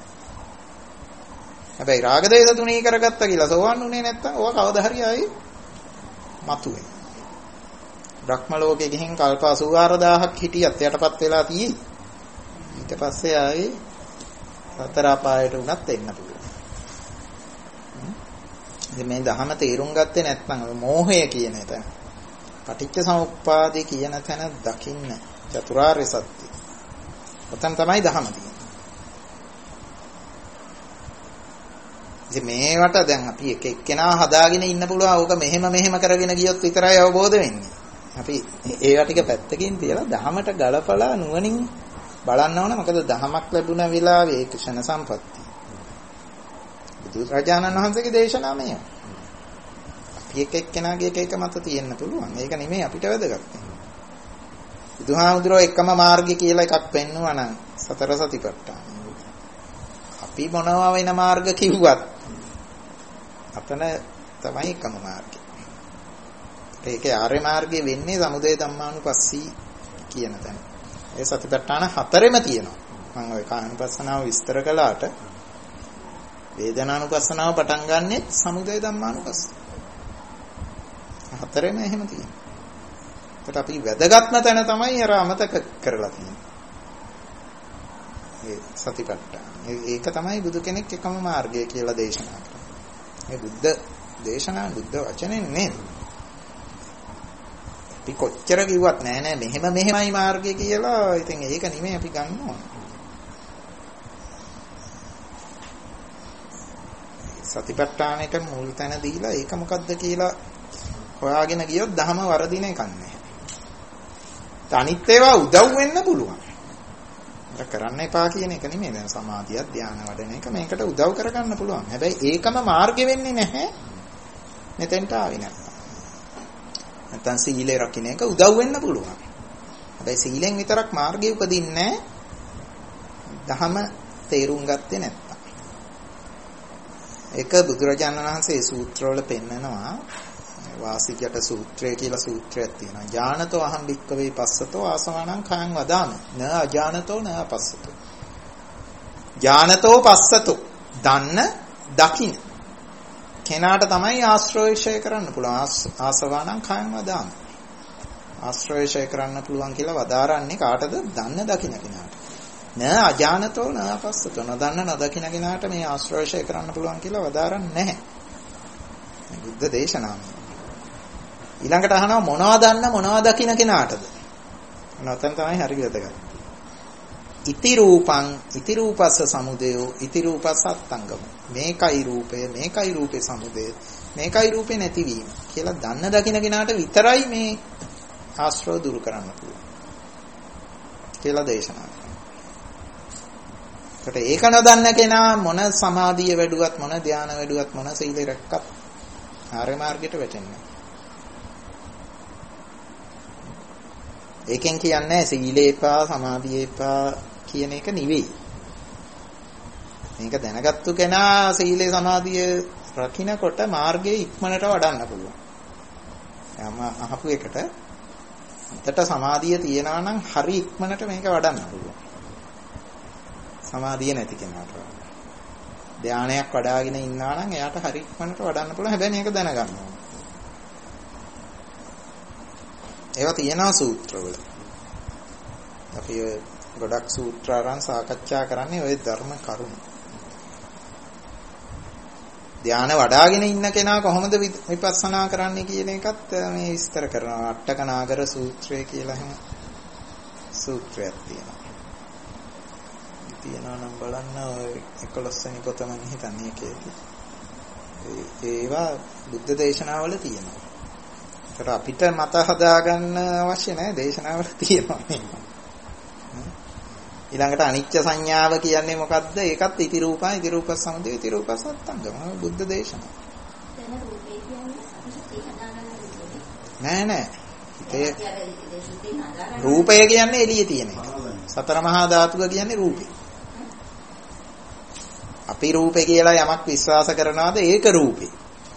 හැබැයි රාග දේශ තුනී කරගත්ත කියලා සෝවාන් උනේ නැත්තම් ඕක කවදා හරි ආයේ මතුවේ. බ්‍රහ්ම ලෝකෙ ගිහින් කල්ප අසූහාර දහසක් හිටියත් යටපත් වෙලා තියෙයි. ඊට පස්සේ ආයේ සතර අපායට උනත් එන්න පුළුවන්. ඉතින් මේ දහම තේරුම් ගත්තේ නැත්නම් මෝහය කියන එක පටිච්ච සමුප්පාදේ කියන තැන දකින්න චතුරාර්ය සත්‍ය. ඔතන තමයි දහම තියෙන්නේ. ඉතින් මේවට දැන් අපි එක එක්කෙනා හදාගෙන ඉන්න පුළුවන්. ඕක මෙහෙම මෙහෙම කරගෙන ගියොත් විතරයි අවබෝධ වෙන්නේ. අපි ඒවා ටික පැත්තකින් තියලා දහමට ගලපලා නුවණින් බලන්න ඕන. මොකද දහමක් ලැබුණ වෙලාවේ ඒ ක්ෂණ සම්පත්තිය. බුදුරජාණන් වහන්සේගේ දේශනා මෙය. අපි එක එක්කෙනාගේ එක එක මත තියෙන්න පුළුවන්. ඒක නෙමෙයි අපිට වැදගත්. බුදුහාමුදුරුවෝ එකම මාර්ගය කියලා එකක් පෙන්වුවා නම් සතර සතිපට්ඨාන. අපි මොනවා වෙන මාර්ග කිව්වත් අතන තමයි එකම මාර්ගය. ඒකේ ආර්ය මාර්ගය වෙන්නේ සමුදය ධම්මානුපස්සී කියන තැන. ඒ සතිපට්ඨාන හතරෙම තියෙනවා. මම ඔය කායනුපස්සනාව විස්තර කළාට වේදනානුපස්සනාව පටන් ගන්නෙ සමුදය ධම්මානුපස්සී. හතරෙම එහෙම තියෙනවා. ඒකට අපි වැදගත්ම තැන තමයි අර අමතක කරලා තියෙන්නේ. ඒ සතිපට්ඨාන. ඒක තමයි බුදු කෙනෙක් එකම මාර්ගය කියලා දේශනා කරන්නේ. මේ බුද්ධ දේශනා බුද්ධ වචනේ නේද? අපි කොච්චර කිව්වත් නෑ නෑ මෙහෙම මෙහෙමයි මාර්ගය කියලා. ඉතින් ඒක නෙමෙයි අපි ගන්නවා. සතිපට්ඨානෙට මුල් තැන දීලා ඒක මොකද්ද කියලා හොයාගෙන ගියොත් ධහම වරදින එකක් නෑ. අනිත් ඒවා උදව් වෙන්න පුළුවන්. ඒක කරන්න එපා කියන එක නෙමෙයි. දැන් සමාධිය ධානය වඩන එක මේකට උදව් කරගන්න පුළුවන්. හැබැයි ඒකම මාර්ගෙ වෙන්නේ නැහැ. මෙතෙන්ට ආවේ නැත්නම්. නැත්නම් සීලේ රකින්න එක උදව් වෙන්න පුළුවන්. හැබැයි සීලෙන් විතරක් මාර්ගය උපදින්නේ දහම තේරුම් ගත්තේ නැත්නම්. ඒක බුදුරජාණන් වහන්සේ සූත්‍රවල පෙන්නනවා. වාසිකයට සූත්‍රය කියලා සූත්‍රයක් තියෙනවා. ඥානතෝ අහං භික්ඛවේ පස්සතෝ ආසවාණං khයං වදාමි. න අඥානතෝ න අපස්සතෝ. ඥානතෝ පස්සතෝ. දන්න දකින්න. කෙනාට තමයි ආශ්‍රයශය කරන්න පුළුවන්. ආසවාණං khයං වදාමි. ආශ්‍රයශය කරන්න පුළුවන් කියලා වදාරන්නේ කාටද? දන්න දකින්න කෙනාට. න අඥානතෝ න අපස්සතෝ. නොදන්න නොදකින්න කෙනාට මේ ආශ්‍රයශය කරන්න පුළුවන් කියලා වදාරන්නේ නැහැ. බුද්ධ දේශනාව. ඊළඟට අහනවා මොනවද දන්න මොනවද දකින්න කෙනාටද? නැත්නම් තමයි හරි වැදගත්. ඉති රූපං ඉති රූපස්ස සමුදයෝ ඉති රූපස්ස අත්තංගම. මේකයි රූපය මේකයි රූපේ සමුදය මේකයි රූපේ නැතිවීම කියලා දන්න දකින්න කෙනාට විතරයි මේ ආශ්‍රව දුරු කරන්න පුළුවන් කියලා දේශනා කරනවා. ඒකට ඒක නොදන්න කෙනා මොන සමාධිය වැඩුවත් මොන ධානය වැඩුවත් මොන සීල රැක්කත් ආර්ය මාර්ගයට වැටෙන්නේ. ඒකෙන් කියන්නේ සීලේපා සමාධියේපා කියන එක නෙවෙයි. මේක දැනගත්තු කෙනා සීලේ සමාධිය රකින්නකොට මාර්ගයේ ඉක්මනට වඩන්න පුළුවන්. යම අහපු එකට අතට සමාධිය තියනවා නම් හරි ඉක්මනට මේක වඩන්න පුළුවන්. සමාධිය නැති කෙනාට ධානයක් වඩාගෙන ඉන්නවා නම් එයාට හරි ඉක්මනට වඩන්න පුළුවන්. හැබැයි මේක දැනගන්න ඕනේ. ඒවා තියෙනවා සූත්‍රවල. අපි ගොඩක් සූත්‍ර අරන් සාකච්ඡා කරන්නේ ওই ධර්ම කරුණු. ධානය වඩාගෙන ඉන්න කෙනා කොහොමද විපස්සනා කරන්නේ කියන එකත් මේ විස්තර කරනවා. අට්ඨක නාගර සූත්‍රය කියලා එහෙම සූත්‍රයක් තියෙනවා. තියෙනවා නම් බලන්න ඔය එකොළොස් වෙනි පොත මම හිතන්නේ ඒකේ. ඒවා බුද්ධ දේශනාවල තියෙනවා. ඒකට අපිට මත හදාගන්න අවශ්‍ය නැහැ දේශනාවල තියෙනවා නේ. ඊළඟට අනිච්ච සංඥාව කියන්නේ මොකද්ද? ඒකත් ඉති රූපා ඉති රූප සමුදය ඉති රූප සත්‍යංගම බුද්ධ දේශනාව. දැන් රූපේ කියන්නේ අපි හදාගන්න රූපේ. නෑ නෑ. හිතේ රූපය කියන්නේ එළියේ තියෙන එක. සතර මහා ධාතුක කියන්නේ රූපේ. අපි රූපේ කියලා යමක් විශ්වාස කරනවාද ඒක රූපේ.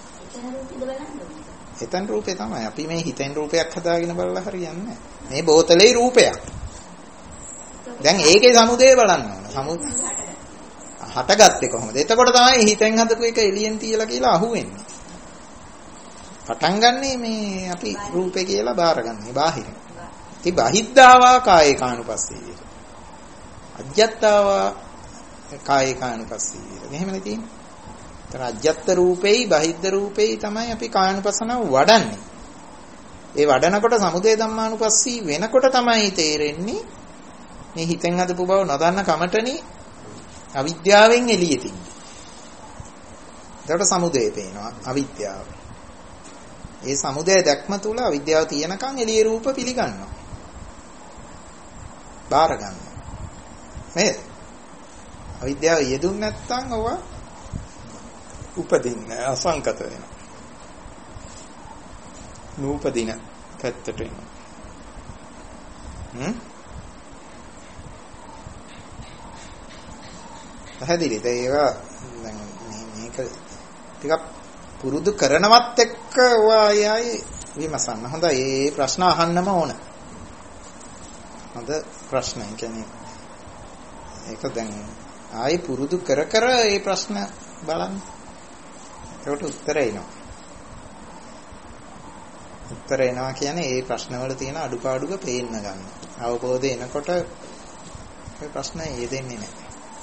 එතන රූපේ තමයි. අපි මේ හිතෙන් රූපයක් හදාගෙන බලලා හරියන්නේ නැහැ. මේ බෝතලේ රූපයක්. දැන් ඒකේ සමුදේ බලන්න ඕන. සමුද හටගත්තේ කොහොමද? එතකොට තමයි හිතෙන් හදපු එක එළියෙන් තියලා කියලා අහුවෙන්නේ. පටන් ගන්නෙ මේ අපි රූපේ කියලා බාරගන්නේ බාහිරින්. ඉතින් බහිද්ධාවා කායේ කානුපස්සී. අජ්ජත්තාවා කායේ කානුපස්සී. මෙහෙමනේ තියෙන්නේ. තන අජ්ජත් රූපේයි බහිද්ධ රූපේයි තමයි අපි කායනුපස්සනාව වඩන්නේ. ඒ වඩනකොට සමුදය ධම්මානුපස්සී වෙනකොට තමයි තේරෙන්නේ මේ හිතෙන් හදපු බව නොදන්න කමටනේ අවිද්‍යාවෙන් එළියේ තින්නේ. ඒකට සමුදය පේනවා අවිද්‍යාව. ඒ සමුදය දැක්ම තුල අවිද්‍යාව තියෙනකන් එළියේ රූප පිළිගන්නවා. බාර ගන්නවා. නේද? අවිද්‍යාව යෙදුන් නැත්නම් ඔව උපදින්නේ අසංකත වෙනවා. නූපදින පැත්තට එනවා. හ්ම්? පැහැදිලිද? ඒවා දැන් මේක ටිකක් පුරුදු කරනවත් එක්ක ඔයා ආයේ විමසන්න. හොඳයි. මේ ප්‍රශ්න අහන්නම ඕන. හොඳ ප්‍රශ්න. ඒ කියන්නේ ඒක දැන් ආයේ පුරුදු කර කර මේ ප්‍රශ්න බලන්න. ඒකට උත්තර එනවා. උත්තර එනවා කියන්නේ මේ ප්‍රශ්නවල තියෙන අඩුපාඩුක පේන්න ගන්න. අවබෝධය එනකොට මේ ප්‍රශ්න යෙදෙන්නේ නැහැ.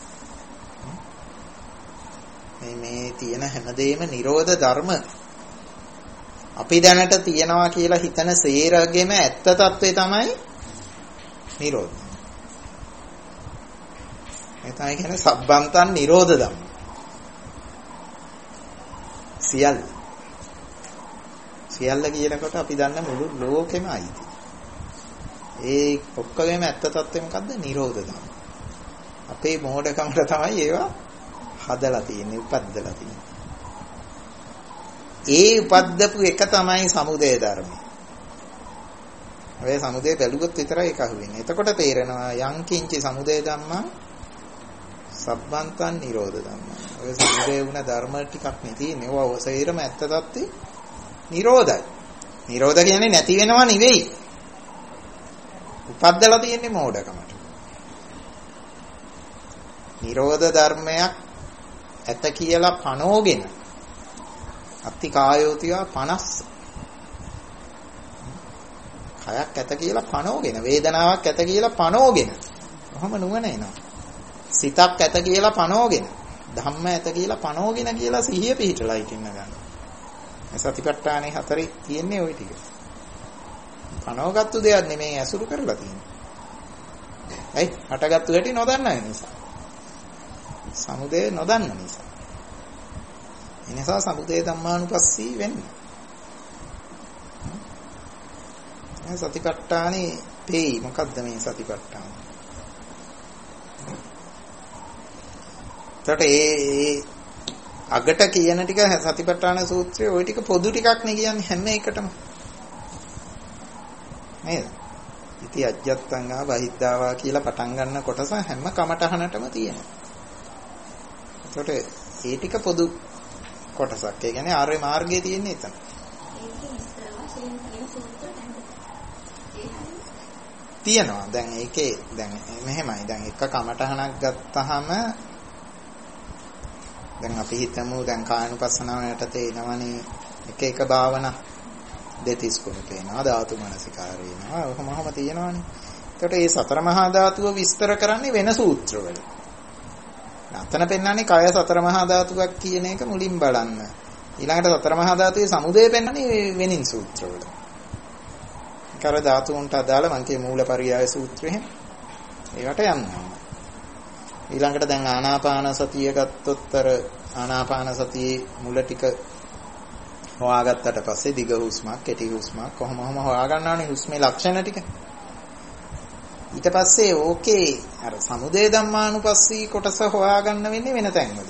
මේ මේ තියෙන හැමදේම නිරෝධ ධර්ම. අපි දැනට තියනවා කියලා හිතන සේරගෙම ඇත්ත తත්වේ තමයි නිරෝධ. ඒ තමයි කියන්නේ සබ්බන්තං නිරෝධ ධම්ම. සියල්ල සියල්ල කියනකොට අපි දන්න මුළු ලෝකෙම අයිති. ඒ ඔක්කොගෙම ඇත්ත తත්වෙ මොකද්ද? නිරෝධ ධම්ම. අපේ මෝඩකමට තමයි ඒවා හදලා තියෙන්නේ, උපද්දලා තියෙන්නේ. ඒ උපද්දපු එක තමයි සමුදය ධර්මය. ඔය සමුදය බැලුවොත් විතරයි ඒක අහුවෙන්නේ. එතකොට තේරෙනවා යං කිංචි සමුදය ධම්මං සබ්බන්තං නිරෝධ ධම්මං. ඔය සමුදය වුණ ධර්ම ටිකක් නේ තියෙන්නේ. ඒවා ඔසේරම ඇත්ත තත්ති නිරෝධයි. නිරෝධ කියන්නේ නැති වෙනව නෙවෙයි. උපද්දලා තියෙන්නේ මෝඩකමට. නිරෝධ ධර්මයක් ඇත කියලා පනෝගෙන අත්ති කායෝතිවා පනස් කයක් ඇත කියලා පනෝගෙන වේදනාවක් ඇත කියලා පනෝගෙන කොහොම නුවණ එනවා. සිතක් ඇත කියලා පනෝගෙන ධම්ම ඇත කියලා පනෝගෙන කියලා සිහිය පිහිටලා ඉන්න ගන්න. මේ සතිපට්ඨානේ හතරේ තියෙන්නේ ওই ටික. පනෝගත්තු දෙයක් නෙමෙයි ඇසුරු කරලා තියෙන්නේ. ඇයි? හටගත්තු හැටි නොදන්න නිසා. සමුදය නොදන්න නිසා. ඒ නිසා සමුදය ධම්මානුපස්සී වෙන්නේ. මේ සතිපට්ඨානේ තේයි මොකද්ද මේ සතිපට්ඨාන? එතකොට ඒ ඒ අගට කියන ටික සතිපට්ඨාන සූත්‍රයේ ওই ටික පොදු ටිකක් නේ කියන්නේ හැම එකටම. නේද? ඉති අජ්ජත්තංගා බහිද්ධාවා කියලා පටන් ගන්න කොටස හැම කමටහනටම තියෙනවා. එතකොට ඒ ටික පොදු කොටසක්. ඒ කියන්නේ ආර්ය මාර්ගයේ තියෙන්නේ එතන. තියෙනවා. දැන් ඒකේ දැන් මෙහෙමයි. දැන් එක කමටහනක් ගත්තාම දැන් අපි හිතමු දැන් කායනුපස්සනාව යටතේ එනවනේ එක එක භාවනා දෙතිස් කුණ පේනවා ධාතු මනසිකාරය වෙනවා ඔහොමම තියෙනවානේ. එතකොට මේ සතර මහා ධාතුව විස්තර කරන්නේ වෙන සූත්‍රවල. අතන පෙන්නන්නේ කය සතර මහා ධාතුවක් කියන එක මුලින් බලන්න. ඊළඟට සතර මහා ධාතුවේ සමුදය පෙන්නන්නේ වෙනින් සූත්‍රවල. කර ධාතුන්ට අදාළ මන්ගේ මූලපරියාය සූත්‍රය ඒකට යනවා. ඊළඟට දැන් ආනාපාන සතිය ගත්තොත් අර ආනාපාන සතියේ මුල ටික හොයාගත්තට පස්සේ දිග හුස්මක් කෙටි හුස්මක් කොහොම කොහොම හොයා ගන්නවනේ හුස්මේ ලක්ෂණ ටික. ඊට පස්සේ ඕකේ අර සමුදය ධම්මානුපස්සී කොටස හොයාගන්න වෙන්නේ වෙන තැන්වල.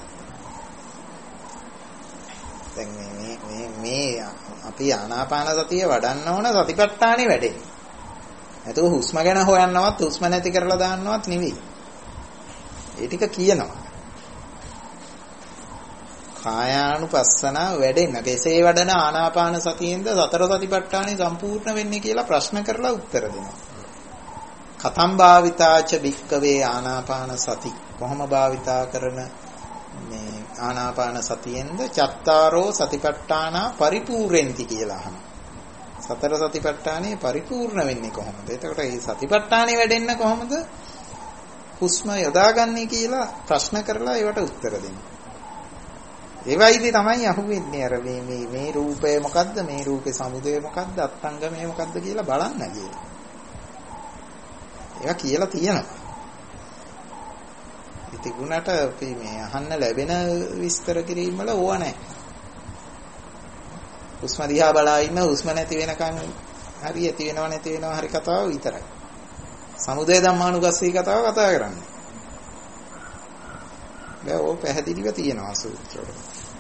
දැන් මේ මේ මේ අපි ආනාපාන සතිය වඩන්න ඕන සතිපට්ඨානේ වැඩේ. නැතුව හුස්ම ගැන හොයන්නවත් හුස්ම නැති කරලා දාන්නවත් නෙවෙයි. ඒ ටික කියනවා. කායානුපස්සන වැඩෙන්න කෙසේ වඩන ආනාපාන සතියෙන්ද සතර සතිපට්ඨානේ සම්පූර්ණ වෙන්නේ කියලා ප්‍රශ්න කරලා උත්තර දෙනවා. කතම් භාවිතාච භික්කවේ ආනාපාන සති කොහොම භාවිතා කරන මේ ආනාපාන සතියෙන්ද චත්තාරෝ සතිපට්ඨානා පරිපූර්ණෙන්ති කියලා අහනවා. සතර සතිපට්ඨානේ පරිපූර්ණ වෙන්නේ කොහොමද? එතකොට මේ සතිපට්ඨානේ වැඩෙන්න කොහොමද? හුස්ම යොදාගන්නේ කියලා ප්‍රශ්න කරලා ඒවට උත්තර දෙනවා. ඒවයිදී තමයි අහුවෙන්නේ අර මේ මේ මේ රූපය මොකද්ද? මේ රූපේ සමුදය මොකද්ද? අත්ංගමය මොකද්ද කියලා බලන්න කියලා. ඒවා කියලා තියෙනවා. ඉතිගුණට අපි මේ අහන්න ලැබෙන විස්තර කිරීම වල ඕවා නැහැ. හුස්ම දිහා බලා ඉන්න හුස්ම නැති වෙනකන් හරි ඇති වෙනව නැති වෙනව හරි කතාව විතරයි. සමුදය ධම්මානුපස්සී කතාව කතා කරන්නේ. දැන් ඕක පැහැදිලිව තියෙනවා සූත්‍රවල.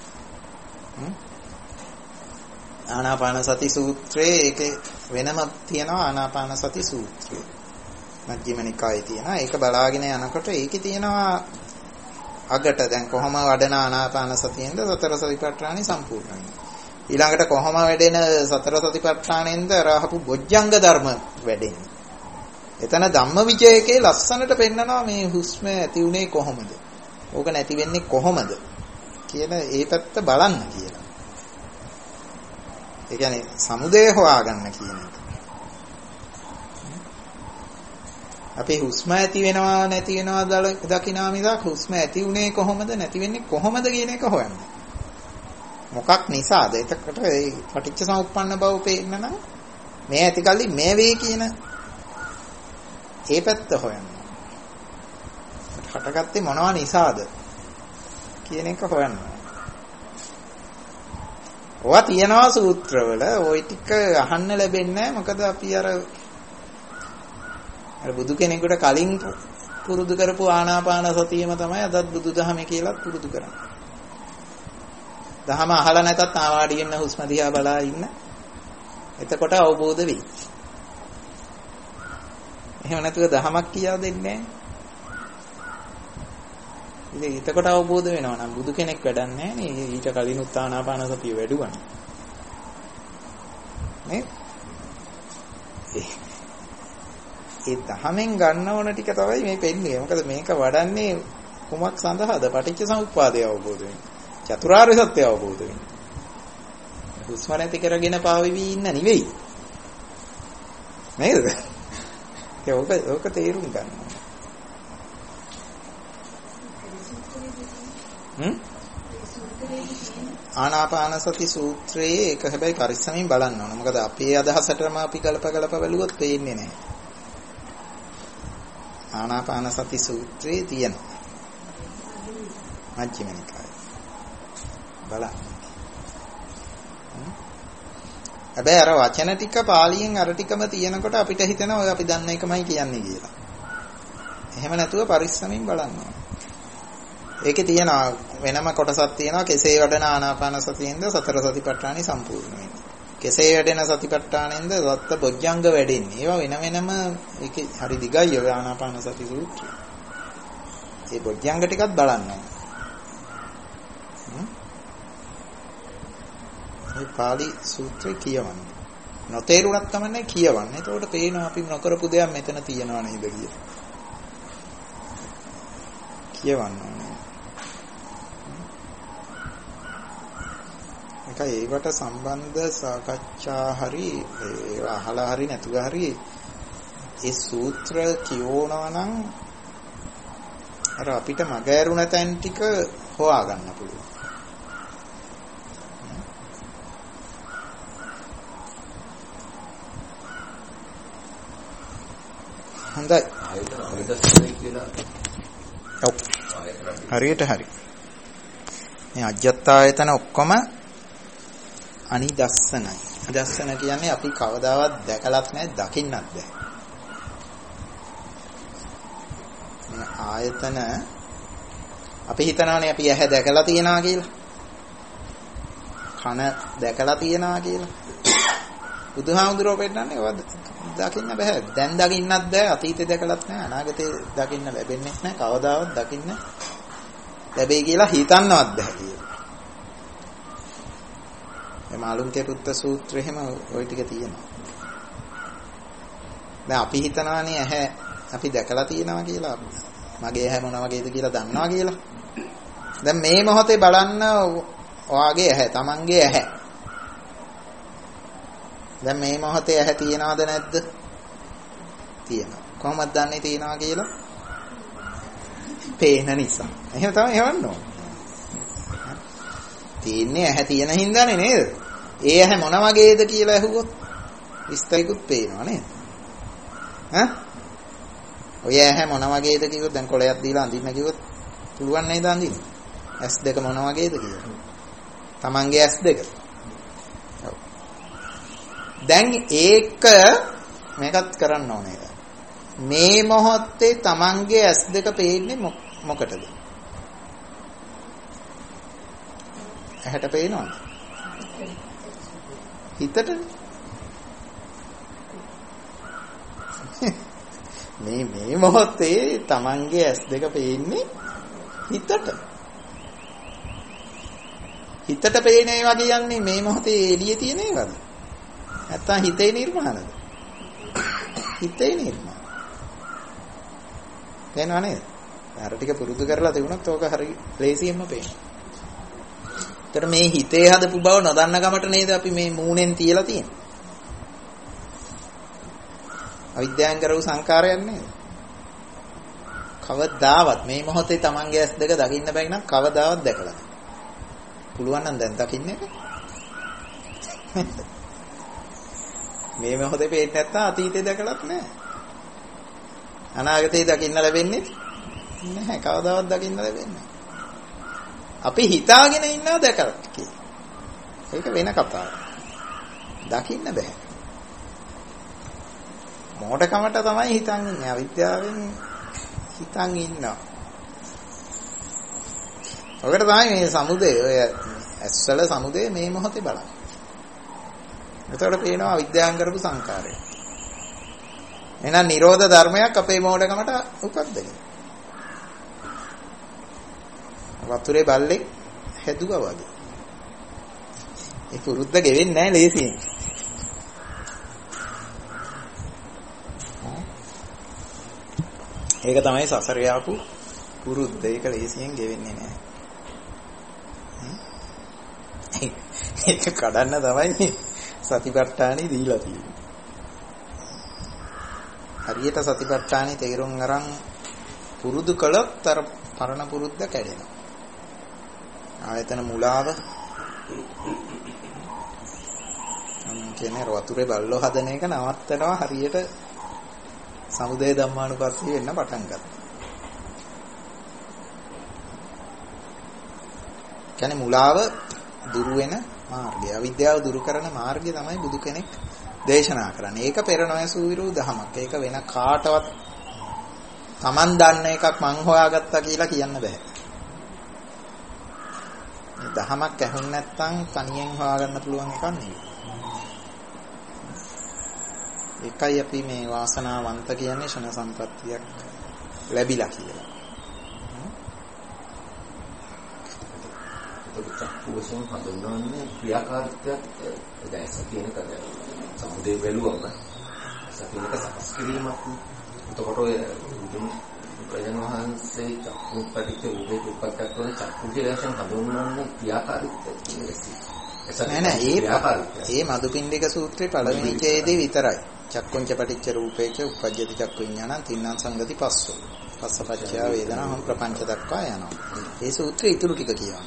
ආනාපාන සති සූත්‍රයේ ඒකේ වෙනම තියෙනවා ආනාපාන සති සූත්‍රය. මජ්ක්‍ධිම නිකායේ තියෙනවා. ඒක බලාගෙන යනකොට ඒකේ තියෙනවා අගට දැන් කොහොම වඩන ආනාපාන සතියෙන්ද සතර සතිපට්ඨානෙ සම්පූර්ණ වෙන්නේ. ඊළඟට කොහොම වැඩෙන සතර සතිපට්ඨානෙන්ද රහපු බොජ්ජංග ධර්ම වැඩෙන්නේ. එතන ධම්මවිචයකේ ලස්සනට පෙන්නනවා මේ හුස්ම ඇති උනේ කොහොමද? ඕක නැති වෙන්නේ කොහොමද? කියන ඒ පැත්ත බලන්න කියලා. ඒ කියන්නේ සමුදය හොයාගන්න කියන එක. අපි හුස්ම ඇති වෙනවා නැති වෙනවා දකිනා මිසක් හුස්ම ඇති උනේ කොහොමද නැති වෙන්නේ කොහොමද කියන එක හොයන්නේ. මොකක් නිසාද? එතකොට ඒ පටිච්ච සමුප්පන්න බව පේන්න නම් මේ ඇති කල්ලි මේ වේ කියන ඒ පැත්ත හොයන්න. හටගත්තේ මොනවා නිසාද කියන එක හොයන්න. ඔවා තියෙනවා සූත්‍රවල. ওই ටික අහන්න ලැබෙන්නේ නැහැ. මොකද අපි අර අර බුදු කෙනෙකුට කලින් පුරුදු කරපු ආනාපාන සතියම තමයි අදත් බුදුදහමේ කියලා පුරුදු කරන්නේ. දහම අහලා නැතත් ආවාඩි වෙන්න හුස්ම දිහා බලා ඉන්න. එතකොට අවබෝධ වෙයි. එහෙම නැතුව දහමක් කියා දෙන්නේ නැහැ. ඉතින් එතකොට අවබෝධ වෙනවා නම් බුදු කෙනෙක් වැඩක් නැහැ නේ. ඊට කලින් උත්තානාපාන සතිය වැඩුවනේ. නේ? ඒ දහමෙන් ගන්න ඕන ටික තමයි මේ පෙන්නේ. මොකද මේක වඩන්නේ කුමක් සඳහාද? පටිච්ච සමුප්පාදය අවබෝධ වෙන්න. චතුරාර්ය සත්‍ය අවබෝධ වෙන්න. හුස්ම නැති කරගෙන පාවිවි ඉන්න නෙවෙයි. නේද? ඒක ඕක තේරුම් ගන්න. හ්ම්? ආනාපාන සති සූත්‍රයේ ඒක හැබැයි පරිස්සමින් බලන්න ඕන. මොකද අපේ අදහසටම අපි කලප කලප බැලුවොත් පේන්නේ නැහැ. ආනාපාන සති සූත්‍රයේ තියෙනවා. මජ්ක්‍ධිම නිකායේ. බලන්න. හැබැයි අර වචන ටික පාලියෙන් අර ටිකම තියෙනකොට අපිට හිතෙනවා ඔය අපි දන්න එකමයි කියන්නේ කියලා. එහෙම නැතුව පරිස්සමින් බලන්න ඕන. ඒකේ තියෙන වෙනම කොටසක් තියෙනවා කෙසේ වඩන ආනාපාන සතියෙන්ද සතර සතිපට්ඨානෙ සම්පූර්ණ වෙන්නේ. කෙසේ වැඩෙන සතිපට්ඨානෙන්ද සත්ත බොජ්ජංග වැඩෙන්නේ. ඒවා වෙන වෙනම ඒකේ හරි දිගයි ඔය ආනාපාන සති සූත්‍රය. ඒ බොජ්ජංග ටිකත් බලන්න ඕන. මේ පාලි සූත්‍රය කියවන්න. නොතේරුණත් කමන්නේ කියවන්න. එතකොට පේනවා අපි නොකරපු දෙයක් මෙතන තියෙනවා නේද කියලා. කියවන්න ඕනේ. ඒකයි ඒවට සම්බන්ධ සාකච්ඡා හරි ඒවා අහලා හරි නැතුව හරි ඒ සූත්‍ර කියවනවා නම් අර අපිට මග ඇරුණ තැන් ටික හොයා ගන්න පුළුවන්. හොඳයි. හරියට හරි. මේ අජ්ජත්තායතන ඔක්කොම අනිදස්සනයි. අදස්සන කියන්නේ අපි කවදාවත් දැකලත් නැහැ, දකින්නත් බෑ. මේ ආයතන අපි හිතනවානේ අපි ඇහැ දැකලා තියනවා කියලා. කන දැකලා තියනවා කියලා. බුදුහාමුදුරුවෝ පෙන්නන්නේ ඔය දකින්න බෑ. දැන් දකින්නත් බෑ, අතීතේ දැකලත් නෑ, අනාගතේ දකින්න ලැබෙන්නේ නෑ, කවදාවත් දකින්න ලැබෙයි කියලා හිතන්නවත් බෑ කියලා. මේ මාළුන්ගේ පුත්ත සූත්‍රය එහෙම ওই ටික තියෙනවා. දැන් අපි හිතනවානේ ඇහැ අපි දැකලා තියෙනවා කියලා. මගේ ඇහැ මොන වගේද කියලා දන්නවා කියලා. දැන් මේ මොහොතේ බලන්න ඔයාගේ ඇහැ, Tamanගේ ඇහැ. දැන් මේ මොහොතේ ඇහැ තියනවද නැද්ද? තියෙනවා. කොහොමද දන්නේ තියනවා කියලා? පේන නිසා. එහෙම තමයි හවන්න ඕන. තියන්නේ ඇහැ තියෙන හින්දානේ නේද? ඒ ඇහැ මොන වගේද කියලා ඇහුවොත් විස්තරයකුත් පේනවා නේද? ඈ? ඔය ඇහැ මොන වගේද කිව්වොත් දැන් කොළයක් දීලා අඳින්න කිව්වොත් පුළුවන් නේද අඳින්න? ඇස් දෙක මොන වගේද කියලා. Tamange ඇස් දෙක. දැන් ඒක මේකත් කරන්න ඕනේ. මේ මොහොතේ Tamange ඇස් දෙක පේන්නේ මොකටද? ඇහැට පේනවද? හිතට? මේ මේ මොහොතේ Tamange ඇස් දෙක පේන්නේ හිතට. හිතට පේන ඒවා කියන්නේ මේ මොහොතේ එළියේ තියෙන ඒවාද? නැත්තම් හිතේ නිර්මාණද? හිතේ නිර්මාණ. තේනව නේද? අර ටික පුරුදු කරලා තිබුණොත් ඕක හරි ලේසියෙන්ම පේනවා. ඒතර මේ හිතේ හදපු බව නොදන්න ගමට නේද අපි මේ මූණෙන් තියලා තියෙන්නේ. අවිද්‍යාවෙන් කරපු සංකාරයක් නේද? කවදාවත් මේ මොහොතේ Tamange ඇස් දෙක දකින්න බැරි නම් කවදාවත් දැකලා. පුළුවන් නම් දැන් දකින්න එක. මේ මොහොතේ පේන්නේ නැත්තම් අතීතේ දැකලත් නැහැ. අනාගතේ දකින්න ලැබෙන්නේ නැහැ. කවදාවත් දකින්න ලැබෙන්නේ නැහැ. අපි හිතාගෙන ඉන්නවා දැකලා කියලා. ඒක වෙන කතාවක්. දකින්න බෑ. මොඩකමට තමයි හිතන්නේ. අවිද්‍යාවෙන් හිතන් ඉන්නවා. ඔකට තමයි මේ සමුදය ඔය ඇස්වල සමුදය මේ මොහොතේ බලන්න. එතකොට පේනවා අවිද්‍යාවෙන් කරපු සංකාරය. එහෙනම් නිරෝධ ධර්මයක් අපේ මෝඩකමට උපද්දගෙන. වතුරේ බල්ලෙක් හැදුවා වගේ. ඒ පුරුද්ද ගෙවෙන්නේ නැහැ ලේසියෙන්. ඒක තමයි සසරේ ආපු පුරුද්ද. ඒක ලේසියෙන් ගෙවෙන්නේ නැහැ. ඒක කඩන්න තමයි සතිපට්ඨානෙ දීලා තියෙන්නේ. හරියට සතිපට්ඨානෙ තේරුම් අරන් පුරුදු කළොත් අර පරණ පුරුද්ද කැඩෙනවා. ආයතන මුලාව මම කියන්නේ වතුරේ බල්ලෝ හදන එක නවත්තනවා හරියට සමුදය ධම්මානුපස්සී වෙන්න පටන් ගත්තා. කියන්නේ මුලාව දුරු වෙන මාර්ගය. අවිද්‍යාව දුරු කරන මාර්ගය තමයි බුදු කෙනෙක් දේශනා කරන්නේ. ඒක පෙර නොයසූ විරූ දහමක්. ඒක වෙන කාටවත් Taman දන්න එකක් මං හොයාගත්තා කියලා කියන්න බෑ. මේ දහමක් ඇහුන් නැත්නම් තනියෙන් හොයාගන්න පුළුවන් එකක් නෙවෙයි. ඒකයි අපි මේ වාසනාවන්ත කියන්නේ ෂණ සම්පත්තියක් ලැබිලා කියලා. චක්කු වශයෙන් හඳුන්වන්නේ ක්‍රියාකාරීත්වයක් දැස කියන කද සමුදේ බැලුවම සතියක සකස් කිරීමක්. එතකොට ඔය ප්‍රයෝජන වහන්සේ චක්කු පටිච්ච රූපේ උප්පත්තියක් වන චක්කු කියලා වශයෙන් හඳුන්වන්නේ ක්‍රියාකාරීත්වය කියන එක. නෑ නෑ ඒ ඒ මදුපිණ්ඩික සූත්‍රයේ පළවෙනි ඡේදේ විතරයි. චක්කුංච පටිච්ච රූපේච උප්පජ්ජති චක්කු විඥානං තින්නම් සංගති පස්සෝ. පස්සපච්චය වේදනා හම් ප්‍රපංච දක්වා යනවා. ඒ සූත්‍රයේ ඊටු ටික කියනවා.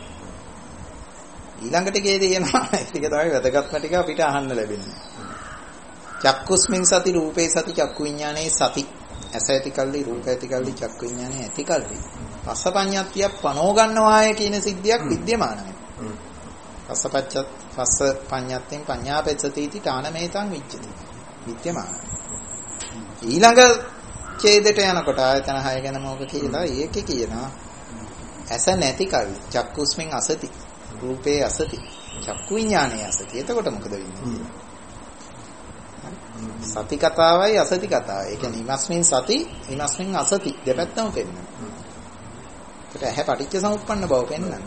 ඊළඟට කේදී එනවා. ඒක තමයි වැදගත්ම ටික අපිට අහන්න ලැබෙන්නේ. චක්කුස්මින් සති රූපේ සති චක්කු විඥානේ සති. ඇස ඇති කල්ලි රූප ඇති කල්ලි චක්කු විඥානේ ඇති කල්ලි. පස්සපඤ්ඤත්තිය පනෝ ගන්නවාය කියන සිද්ධියක් විද්‍යමාන වෙනවා. පස්සපච්ච පස්ස පඤ්ඤත්තින් පඤ්ඤාපෙච්චති इति තානමේතං විච්ඡති. විද්‍යමාන. ඊළඟ ඡේදයට යනකොට ආයතන හය ගැන මොකද කියලා ඒකේ කියනවා ඇස නැති කල්ලි චක්කුස්මින් අසති රූපේ අසති චක්කු විඥානේ අසති. එතකොට මොකද වෙන්නේ කියලා. සති කතාවයි අසති කතාවයි. ඒ කියන්නේ ඉමස්මින් සති ඉමස්මින් අසති දෙපැත්තම පෙන්නනවා. ඒකට ඇහැ පටිච්ච සමුප්පන්න බව පෙන්නනවා.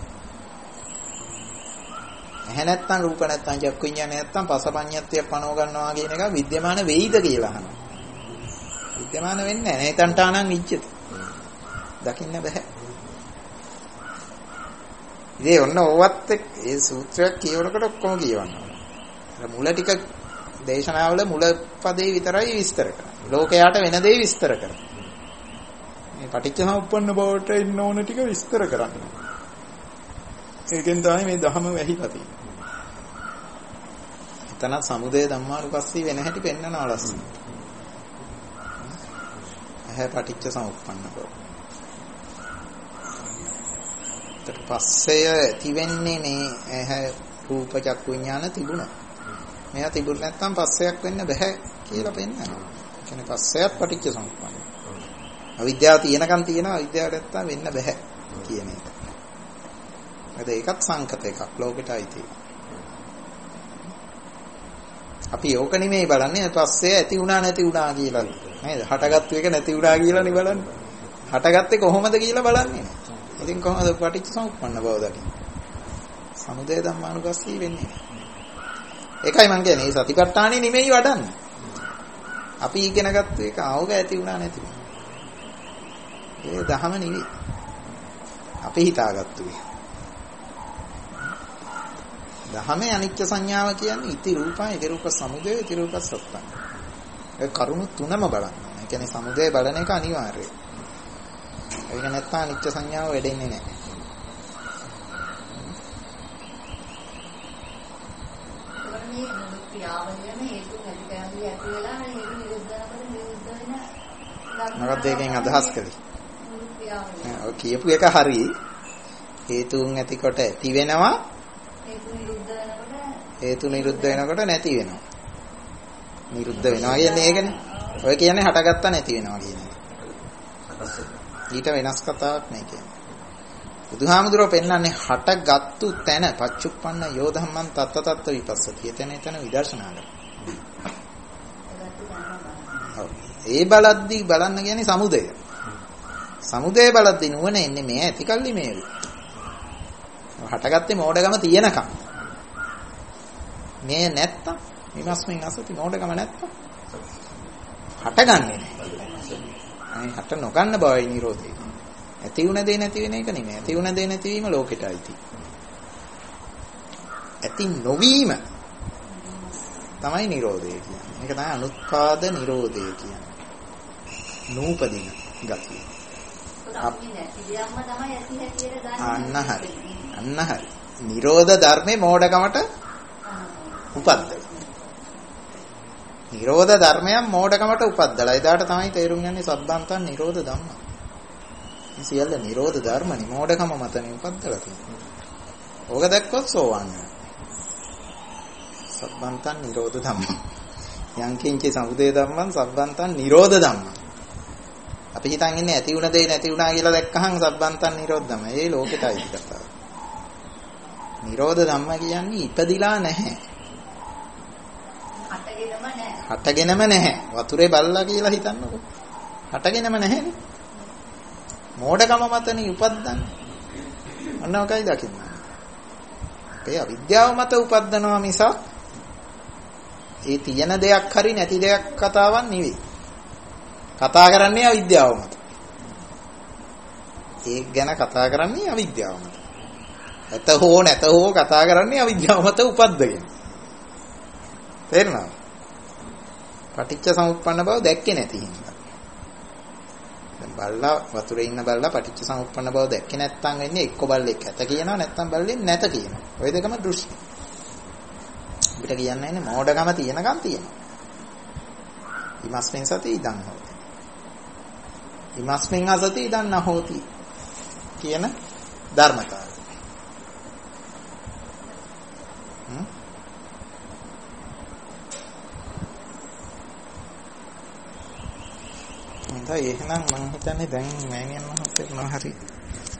ඇහැ නැත්තම් රූප නැත්තම් චක්කු විඥානේ නැත්තම් පසපඤ්ඤත්තිය පනව ගන්නවා කියන එක විද්‍යමාන වෙයිද කියලා අහනවා. විද්‍යමාන වෙන්නේ නැහැ. නේතන්ටානං ඉච්ඡති. දකින්න බෑ. ඉතින් ඔන්න ඕවත් ඒ සූත්‍රයක් කියවනකොට ඔක්කොම කියවන්න ඕනේ. අර මුල ටික දේශනාවල මුල පදේ විතරයි විස්තර කරන්නේ. ලෝකයට වෙන දේ විස්තර කරන්නේ. මේ පටිච්චසමුප්පන්න බවට ඉන්න ඕන ටික විස්තර කරන්නේ. ඒකෙන් තමයි මේ ධහම වැහිලා තියෙන්නේ. එතන සමුදය ධම්මානුපස්සී වෙන හැටි පෙන්වනවා ලස්සන. ඇහැ පටිච්චසමුප්පන්න බව. ඊට පස්සේ ඇති වෙන්නේ මේ ඇහැ රූප චක්කු විඥාන තිබුණා. මෙයා තිබුණ නැත්නම් පස්සයක් වෙන්න බෑ කියලා පෙන්නනවා. ඒ කියන්නේ පස්සයත් පටිච්චසමුප්පන්න. අවිද්‍යාව තියෙනකන් තියෙනවා අවිද්‍යාව නැත්තම් වෙන්න බෑ කියන එක. ඒද ඒකත් සංකත එකක් ලෝකෙට අයිති. අපි ඕක නෙමෙයි බලන්නේ පස්සේ ඇති වුණා නැති වුණා කියලා නේද? හටගත්තු එක නැති වුණා කියලා නේ බලන්නේ. හටගත්තේ කොහොමද කියලා බලන්නේ. ඉතින් කොහොමද පටිච්චසමුප්පන්න බව දකින්නේ? සමුදය ධම්මානුපස්සී වෙන්නේ. ඒකයි මම කියන්නේ මේ සතිපට්ඨානෙ නෙමෙයි වඩන්නේ. අපි ඉගෙන ගත්ත එක ආවක ඇති වුණා නැති වුණා. ඒ දහම නෙවෙයි. අපි හිතාගත්තු එක. දහමේ අනිත්‍ය සංඥාව කියන්නේ ඉති රූපං ඉති රූප සමුදය ඉති රූප සත්‍යං. ඒ කරුණු තුනම බලන්න. ඒ කියන්නේ සමුදය බලන එක අනිවාර්යයි. ඒක නැත්නම් අනිත්‍ය සංඥාව වැඩෙන්නේ නැහැ. මොකක්ද ඒකෙන් අදහස් කළේ? ඔය කියපු එක හරි. හේතුන් ඇතිකොට ඇති වෙනවා. හේතු නිරුද්ධ වෙනකොට නැති වෙනවා. නිරුද්ධ වෙනවා කියන්නේ ඒකනේ. ඔය කියන්නේ හටගත්තා නැති වෙනවා කියන එක. ඊට වෙනස් කතාවක් නේ කියන්නේ. බුදුහාමුදුරුවෝ පෙන්නන්නේ හටගත්තු තැන පච්චුප්පන්න යෝ ධම්මං තත්ත තත්ත විපස්සති. එතන එතන විදර්ශනා කරනවා. ඒ බලද්දී බලන්න කියන්නේ සමුදය. සමුදය බලද්දී නුවණ එන්නේ මේ ඇතිකල්ලි මේ. හටගත්තේ මෝඩකම තියෙනකම්. මේ නැත්තම් විමස්මින් අසති මෝඩකම නැත්තම් හටගන්නේ නැහැ. අනේ හට නොගන්න බවයි නිරෝධය. ඇති වුණ දේ නැති වෙන එක නෙමෙයි. ඇති වුණ දේ නැතිවීම ලෝකෙටයි තියෙන්නේ. ඇති නොවීම තමයි නිරෝධය කියන්නේ. මේක තමයි අනුත්පාද නිරෝධය කියන්නේ. නූපදින ගතිය. අන්න හරි. අන්න හරි. නිරෝධ ධර්මේ මෝඩකමට උපද්දලා. නිරෝධ ධර්මයන් මෝඩකමට උපද්දලා. එදාට තමයි තේරුම් ගන්නේ සබ්බන්තං නිරෝධ ධම්ම. මේ සියල්ල නිරෝධ ධර්මනි මෝඩකම මතනේ උපද්දලා තියෙනවා. ඕක දැක්කොත් සෝවාන් වෙනවා. සබ්බන්තං නිරෝධ ධම්ම. යං කිංචේ සමුදය ධම්මං සබ්බන්තං නිරෝධ ධම්ම. අපි හිතන් ඉන්නේ ඇති වුණ දේ නැති වුණා කියලා දැක්කහම සබ්බන්තං නිරෝධ ධම්ම. ඒ ලෝකෙටයි කතාව. නිරෝධ ධම්ම කියන්නේ ඉපදිලා නැහැ. හටගෙනම නැහැ. හටගෙනම නැහැ. වතුරේ බල්ලා කියලා හිතන්නකො. හටගෙනම නැහැනේ. මෝඩකම මතනේ උපද්දන්නේ. අන්න ඔකයි දකින්න. ඒ අවිද්‍යාව මත උපද්දනවා මිසක් ඒ තියෙන දෙයක් හරි නැති දෙයක් කතාවක් නෙවෙයි. කතා කරන්නේ අවිද්‍යාව මත. ඒක ගැන කතා කරන්නේ අවිද්‍යාව මත. ඇත හෝ නැත හෝ කතා කරන්නේ අවිද්‍යාව මත උපද්දගෙන. තේරුණාද? පටිච්ච සමුප්පන්න බව දැක්කේ නැති හින්දා. දැන් බල්ලා වතුරේ ඉන්න බල්ලා පටිච්ච සමුප්පන්න බව දැක්කේ නැත්නම් වෙන්නේ එක්ක බල්ලෙක් ඇත කියනවා නැත්නම් බල්ලෙක් නැත කියනවා. ඔය දෙකම දෘෂ්ටි. අපිට කියන්නේ නැහැ මෝඩකම තියෙනකම් තියෙනවා. ඉමස්මෙන් සති ඉදන් හොති. ඉමස්මෙන් අසති ඉදන් නැහොති කියන ධර්මතාවය. හ්ම් එහෙනම් මම හිතන්නේ දැන් මෑණියන් වහන්සේ මොනවා හරි